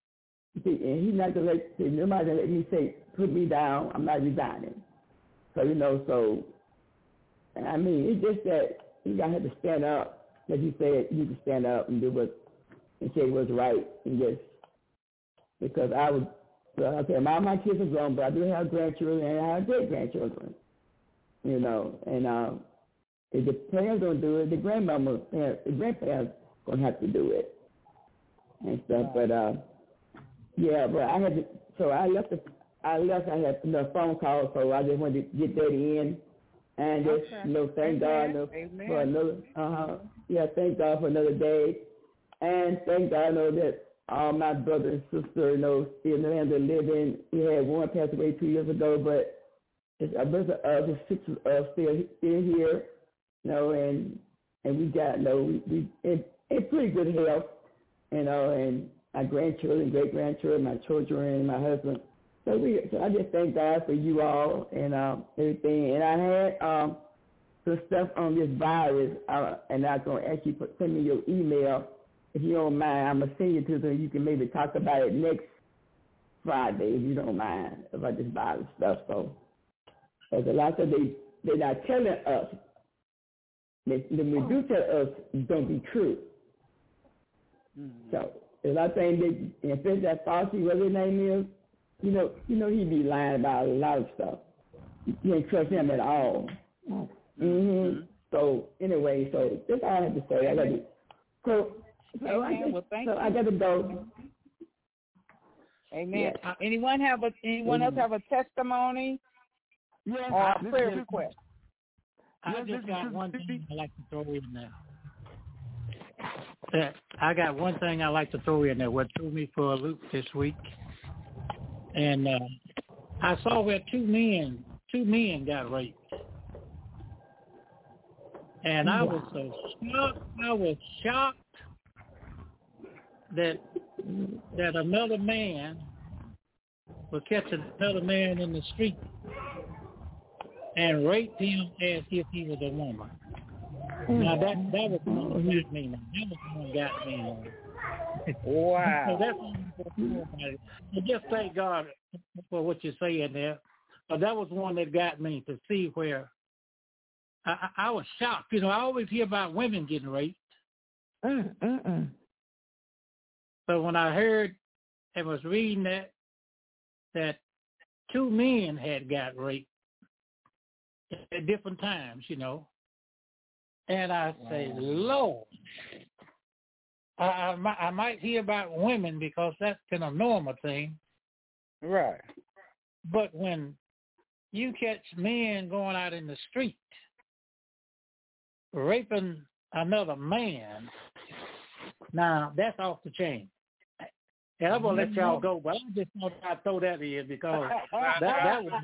See, and he's not gonna let see, nobody gonna let me say put me down. I'm not resigning. So you know, so and I mean, it's just that you gotta have to stand up. Like you said, you can stand up and do what and say what's right, and just because I was. Well, okay, my my kids are grown, but I do have grandchildren and I have great grandchildren. You know, and um, if the parents don't do it, the grandmama, the grandparents gonna have to do it and stuff. But uh, yeah, but I had to. So I left. The, I left. I had the phone call, so I just wanted to get that in, and just okay. you know, thank Amen. God you know, for another. Uh huh. Yeah, thank God for another day, and thank God you know that all my brother and sister, you know, still in the land of living. We had one passed away two years ago, but it's a bunch of other six of us still still here, you know, and and we got you know we, we in, in pretty good health, you know, and my grandchildren, great grandchildren, my children, and my husband. So we, so I just thank God for you all and um, everything. And I had um, some stuff on this virus, uh, and I'm gonna ask you to send me your email if you don't mind. I'm gonna send you to them. You can maybe talk about it next Friday if you don't mind about this virus stuff. So, because a lot of they they're not telling us. They, when we do tell us, don't be true. Mm-hmm. So a lot of things they, if it's that Fauci, whatever his name is, you know, you know he be lying about a lot of stuff. You can't trust him at all. Mm-hmm. Mm-hmm. So anyway, so that's all I have to say. I got to so. So, I, well, thank so you. I got to go. Amen. Yeah. Uh, anyone have a anyone else have a testimony yes, or a this, prayer this, request? I yes, just this, got this, one this, thing I like to throw in there. That I got one thing I like to throw in there. What threw me for a loop this week, and uh, I saw where two men, two men got raped, and I was so shocked. I was shocked that that another man would catch another man in the street and rape him as if he was a woman. Now that that was the one that got me. Now. That was the one that got me. Now. Wow. So that's I just thank God for what you're saying there. But that was one that got me to see where I, I, I was shocked. You know, I always hear about women getting raped. Mm, mm, mm. So when I heard and was reading that, that two men had got raped at different times, you know, and I say, Lord, I, I, I might hear about women because that's been a normal thing. Right. But when you catch men going out in the street raping another man, now that's off the chain. And I'm going to let y'all go, but I just want to throw that in because that, that was...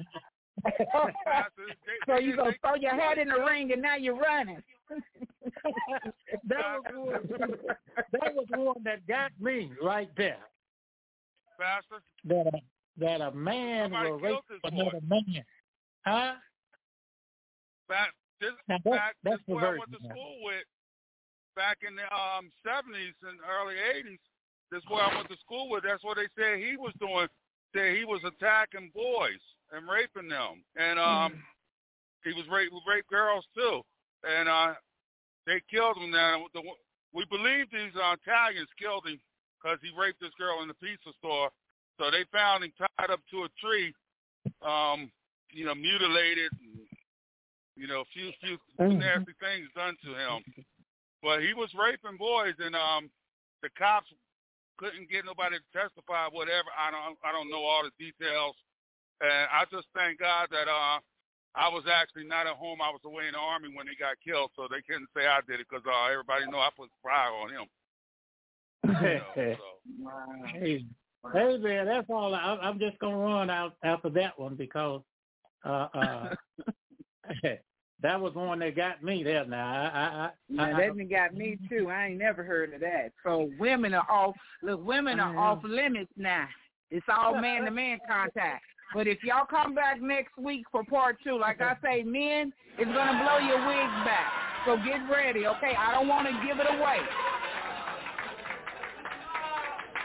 So you're going to throw your hat in the ring and now you're running. that, was one, that was one that got me right there. Pastor? That a, that a man Somebody will rape another boy. man. Huh? Back, this, now that, back, that's this boy I went to now. school with back in the um, seventies and early eighties. This boy I went to school with, that's what they said he was doing. Said he was attacking boys and raping them. And um, mm. he was rape, rape girls too. And uh, they killed him now. The, we believe these uh, Italians killed him because he raped this girl in the pizza store. So they found him tied up to a tree, um, you know, mutilated, and, you know, a few, few mm. nasty things done to him. But he was raping boys, and um, the cops couldn't get nobody to testify, whatever. I don't I don't know all the details. And I just thank God that uh, I was actually not at home. I was away in the Army when he got killed, so they couldn't say I did it because uh, everybody know I put fire on him. You know, so. Hey, hey, man, that's all. I, I'm just going to run out after that one because uh, uh, that was one that got me there. Now, I, I, now I, that one got me too. I ain't never heard of that. So women are off. Look, women are off limits now. It's all man-to-man contact. But if y'all come back next week for part two, like I say, men, it's gonna blow your wigs back. So get ready, okay? I don't want to give it away.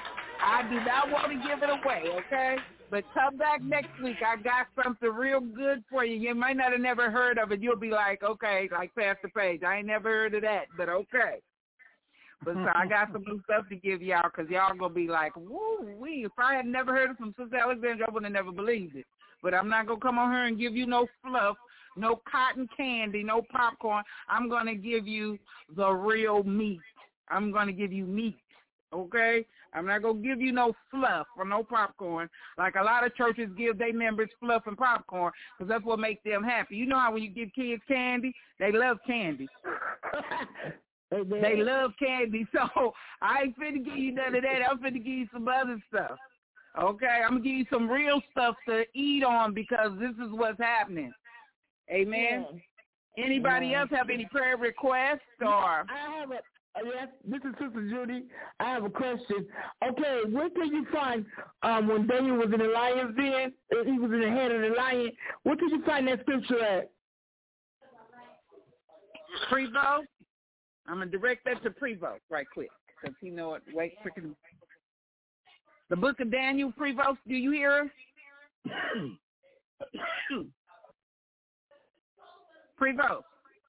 I do not want to give it away, okay? But come back next week. I got something real good for you. You might not have never heard of it. You'll be like, okay, like Pastor Page. I ain't never heard of that, but okay. But so I got some new stuff to give y'all because y'all going to be like, woo-wee. If I had never heard it from Sister Alexandra, I would have never believed it. But I'm not going to come on here and give you no fluff, no cotton candy, no popcorn. I'm going to give you the real meat. I'm going to give you meat, okay? I'm not going to give you no fluff or no popcorn like a lot of churches give their members fluff and popcorn because that's what makes them happy. You know how when you give kids candy, they love candy. They love candy, so I ain't finna give you none of that. I'm finna give you some other stuff, okay? I'm going to give you some real stuff to eat on because this is what's happening. Amen? Yeah. Anybody yeah. else have any prayer requests? Or I have a Uh, yes, this is Sister Judy. I have a question. Okay, where can you find um, when Daniel was in the lion's den, uh, he was in the head of the lion, where can you find that scripture at? Prevo. I'm going to direct that to Prevo right quick because he know it. Wait, freaking. The book of Daniel, Prevo, do you hear her? Prevo.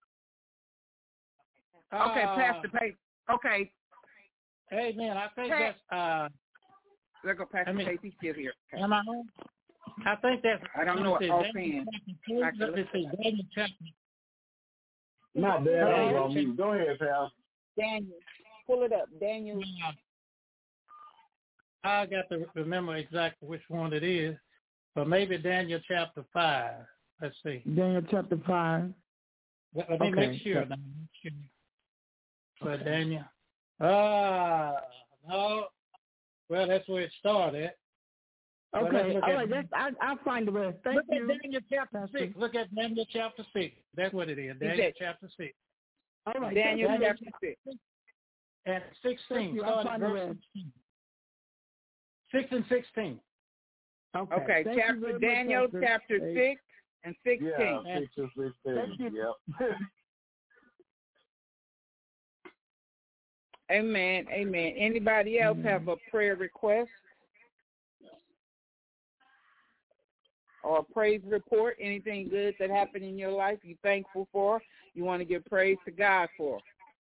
Okay, uh, Pastor Page. Okay. Hey, man, I think hey. that's... Uh, Let's go, Pastor I mean, Page. He's still here. Am I on? I think that's... I don't know what offhand. Let's see, Daniel chapter... Not that. I was on mute. Go ahead, pal. Daniel. Pull it up. Daniel. I got to remember exactly which one it is, but maybe Daniel chapter five. Let's see. Daniel chapter five. Let, let me okay. make sure. Let me make sure. But Daniel. Ah, no. Well, that's where it started. Okay, all right. That's, I, I'll find the rest. Thank look you. Look at Daniel chapter six. Look at Daniel chapter six. That's what it is. Daniel that, chapter six. All right. Daniel, Daniel chapter six. And sixteen. I'll find the rest. Six and sixteen. Okay. Okay. Chapter Daniel much, chapter eight. six and sixteen. Yeah, six and sixteen. Yep. Amen. Amen. Anybody else Amen. have a prayer request or a praise report? Anything good that happened in your life you're thankful for? You want to give praise to God for?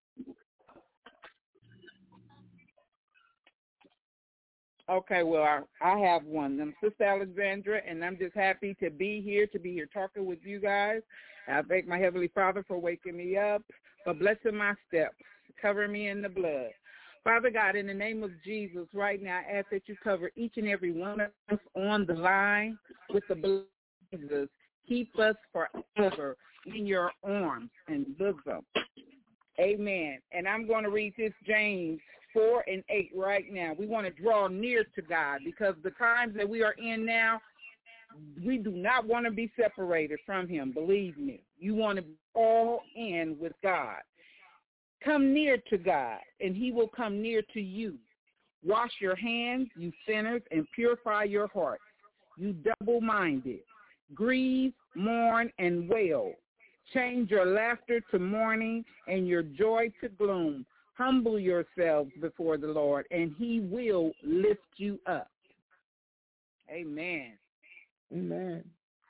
Okay, well, I, I have one. I'm Sister Alexandra, and I'm just happy to be here, to be here talking with you guys. I thank my Heavenly Father for waking me up, for blessing my steps, covering me in the blood. Father God, in the name of Jesus, right now, I ask that you cover each and every one of us on the line with the blood of Jesus. Keep us forever in your arms and bosom. Amen. And I'm going to read this James four and eight right now. We want to draw near to God because the times that we are in now, we do not want to be separated from him. Believe me. You want to be all in with God. Come near to God, and he will come near to you. Wash your hands, you sinners, and purify your hearts, you double-minded. Grieve, mourn, and wail. Change your laughter to mourning and your joy to gloom. Humble yourselves before the Lord, and he will lift you up. Amen. Amen.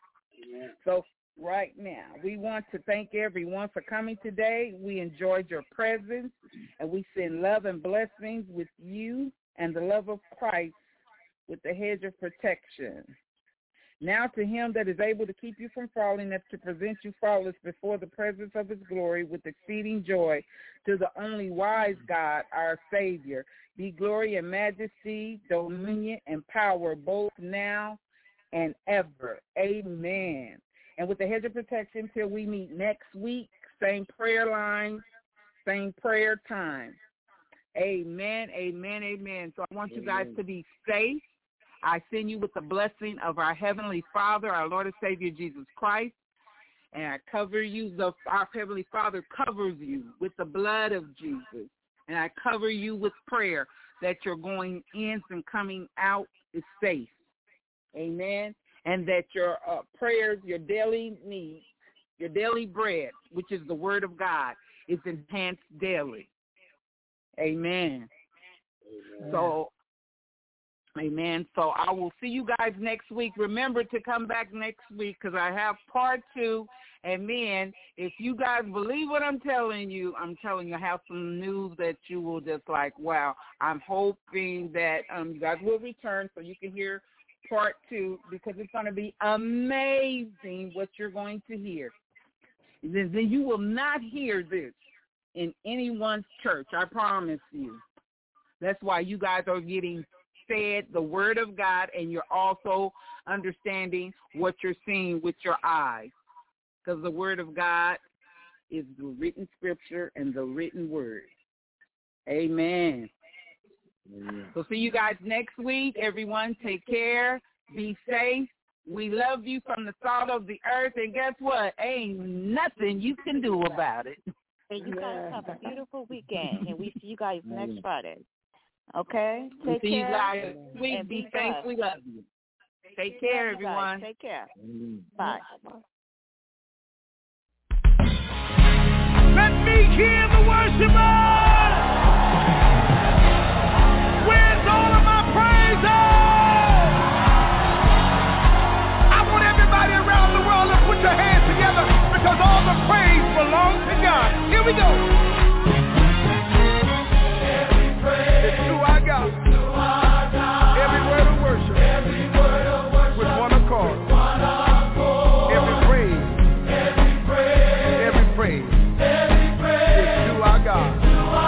So right now, we want to thank everyone for coming today. We enjoyed your presence, and we send love and blessings with you and the love of Christ with the hedge of protection. Now to him that is able to keep you from falling, and to present you faultless before the presence of his glory with exceeding joy, to the only wise God, our Savior, be glory and majesty, dominion and power, both now and ever. Amen. And with the hedge of protection till we meet next week, same prayer line, same prayer time. Amen, amen, amen. So I want you guys to be safe. I send you with the blessing of our Heavenly Father, our Lord and Savior, Jesus Christ. And I cover you, the, our Heavenly Father covers you with the blood of Jesus. And I cover you with prayer that your going in and coming out is safe. Amen. And that your uh, prayers, your daily needs, your daily bread, which is the word of God, is enhanced daily. Amen. Amen. So Amen. So I will see you guys next week. Remember to come back next week because I have part two. And then if you guys believe what I'm telling you, I'm telling you I have some news that you will just like, wow. I'm hoping that um, you guys will return so you can hear part two because it's going to be amazing what you're going to hear. Then, then you will not hear this in anyone's church, I promise you. That's why you guys are getting fed the word of God and you're also understanding what you're seeing with your eyes. Because the word of God is the written scripture and the written word. Amen. Amen. So see you guys next week. Everyone, take care. Be safe. We love you from the salt of the earth. And guess what? Ain't nothing you can do about it. And you guys have a beautiful weekend. And we see you guys next Friday. Okay? Take we see care. You guys. We be, be safe. We love you. Take care, everyone. Take care. Bye. Let me hear the worshipers. Where's all of my praises? I want everybody around the world to put your hands together because all the praise belongs to God. Here we go. Every praise it's to our God. To our God. Every word of worship. Every word of worship. With one accord. With one accord. Every praise. Every praise. Every praise. Every praise. It's to our God.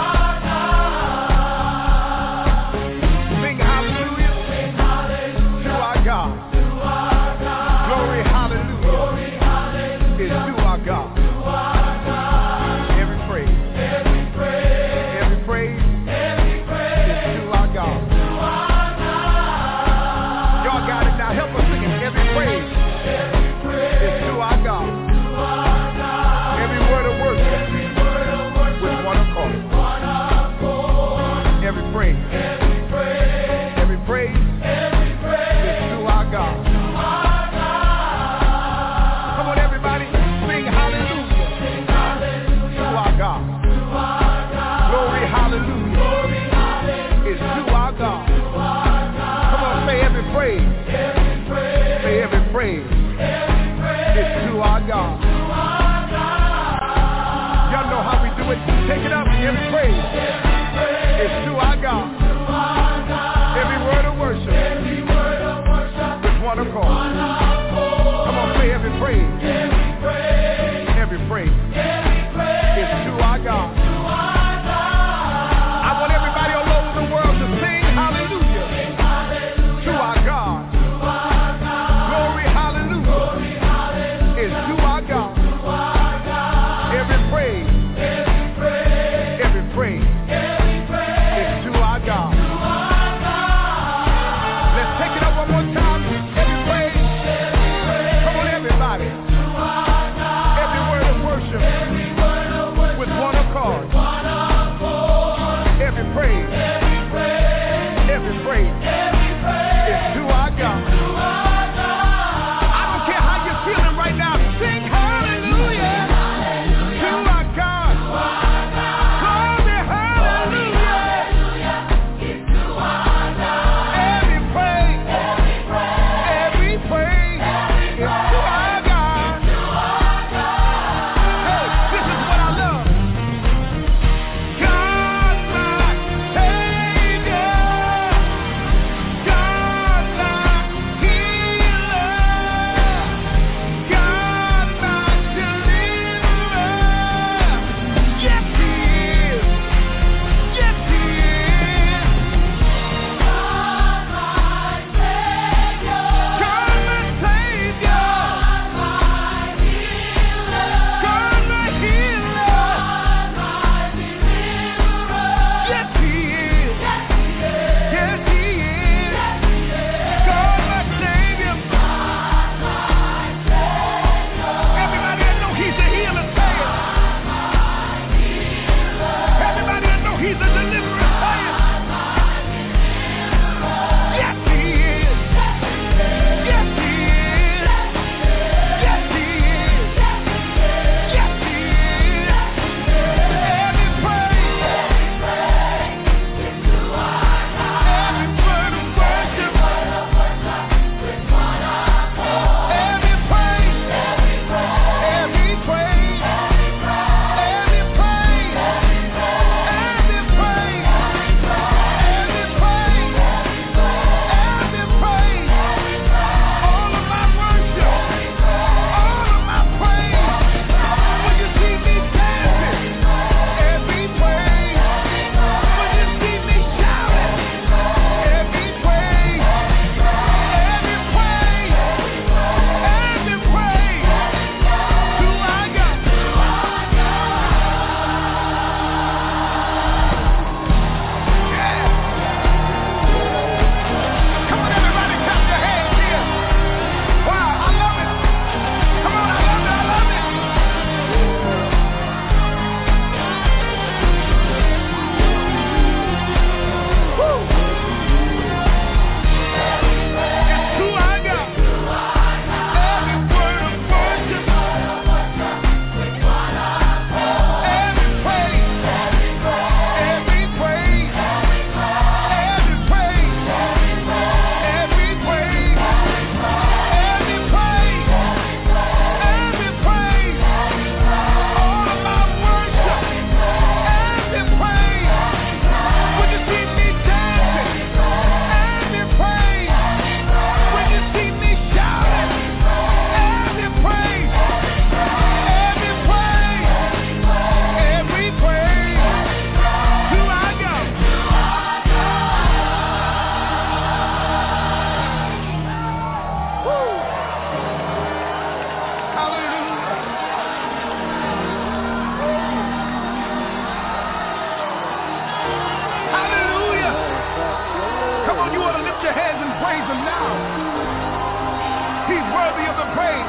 worthy of the praise.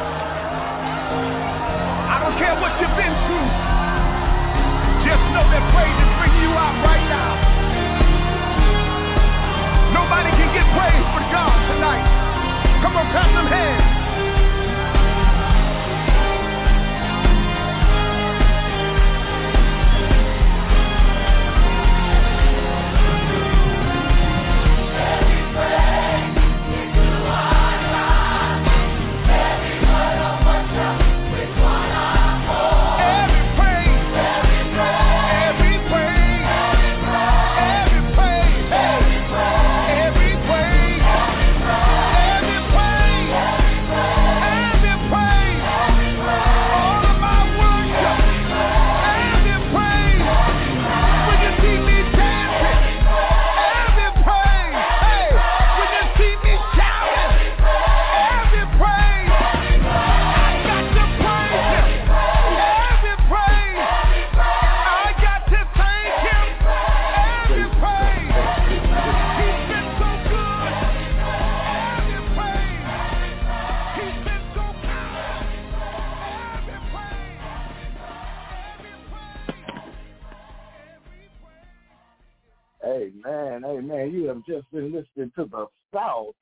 I don't care what you've been through. Just know that praise is bringing you out right now. Nobody can get praise but God tonight. Come on, clap them hands. Amen, amen. You have just been listening to the Salt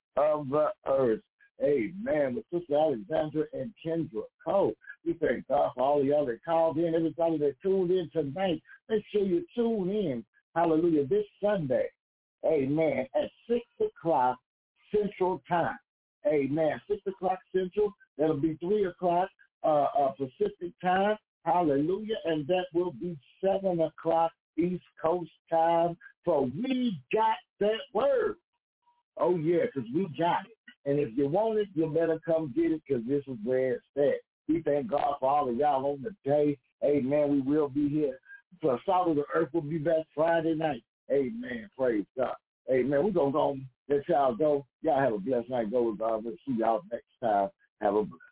of the Earth. Amen. With Sister Alexandra and Kendra Cole. We thank God for all of y'all that called in, everybody that tuned in tonight. Make sure you tune in, hallelujah, this Sunday, amen, at six o'clock Central Time. Amen. six o'clock Central. That'll be three o'clock uh, uh, Pacific Time. Hallelujah. And that will be seven o'clock East Coast Time. So we got that word. Oh, yeah, because we got it. And if you want it, you better come get it because this is where it's at. We thank God for all of y'all on the day. Amen. We will be here. So Salt of the Earth will be back Friday night. Amen. Praise God. Amen. We're going to go let y'all go. Y'all have a blessed night. Go with God. We'll see y'all next time. Have a blessed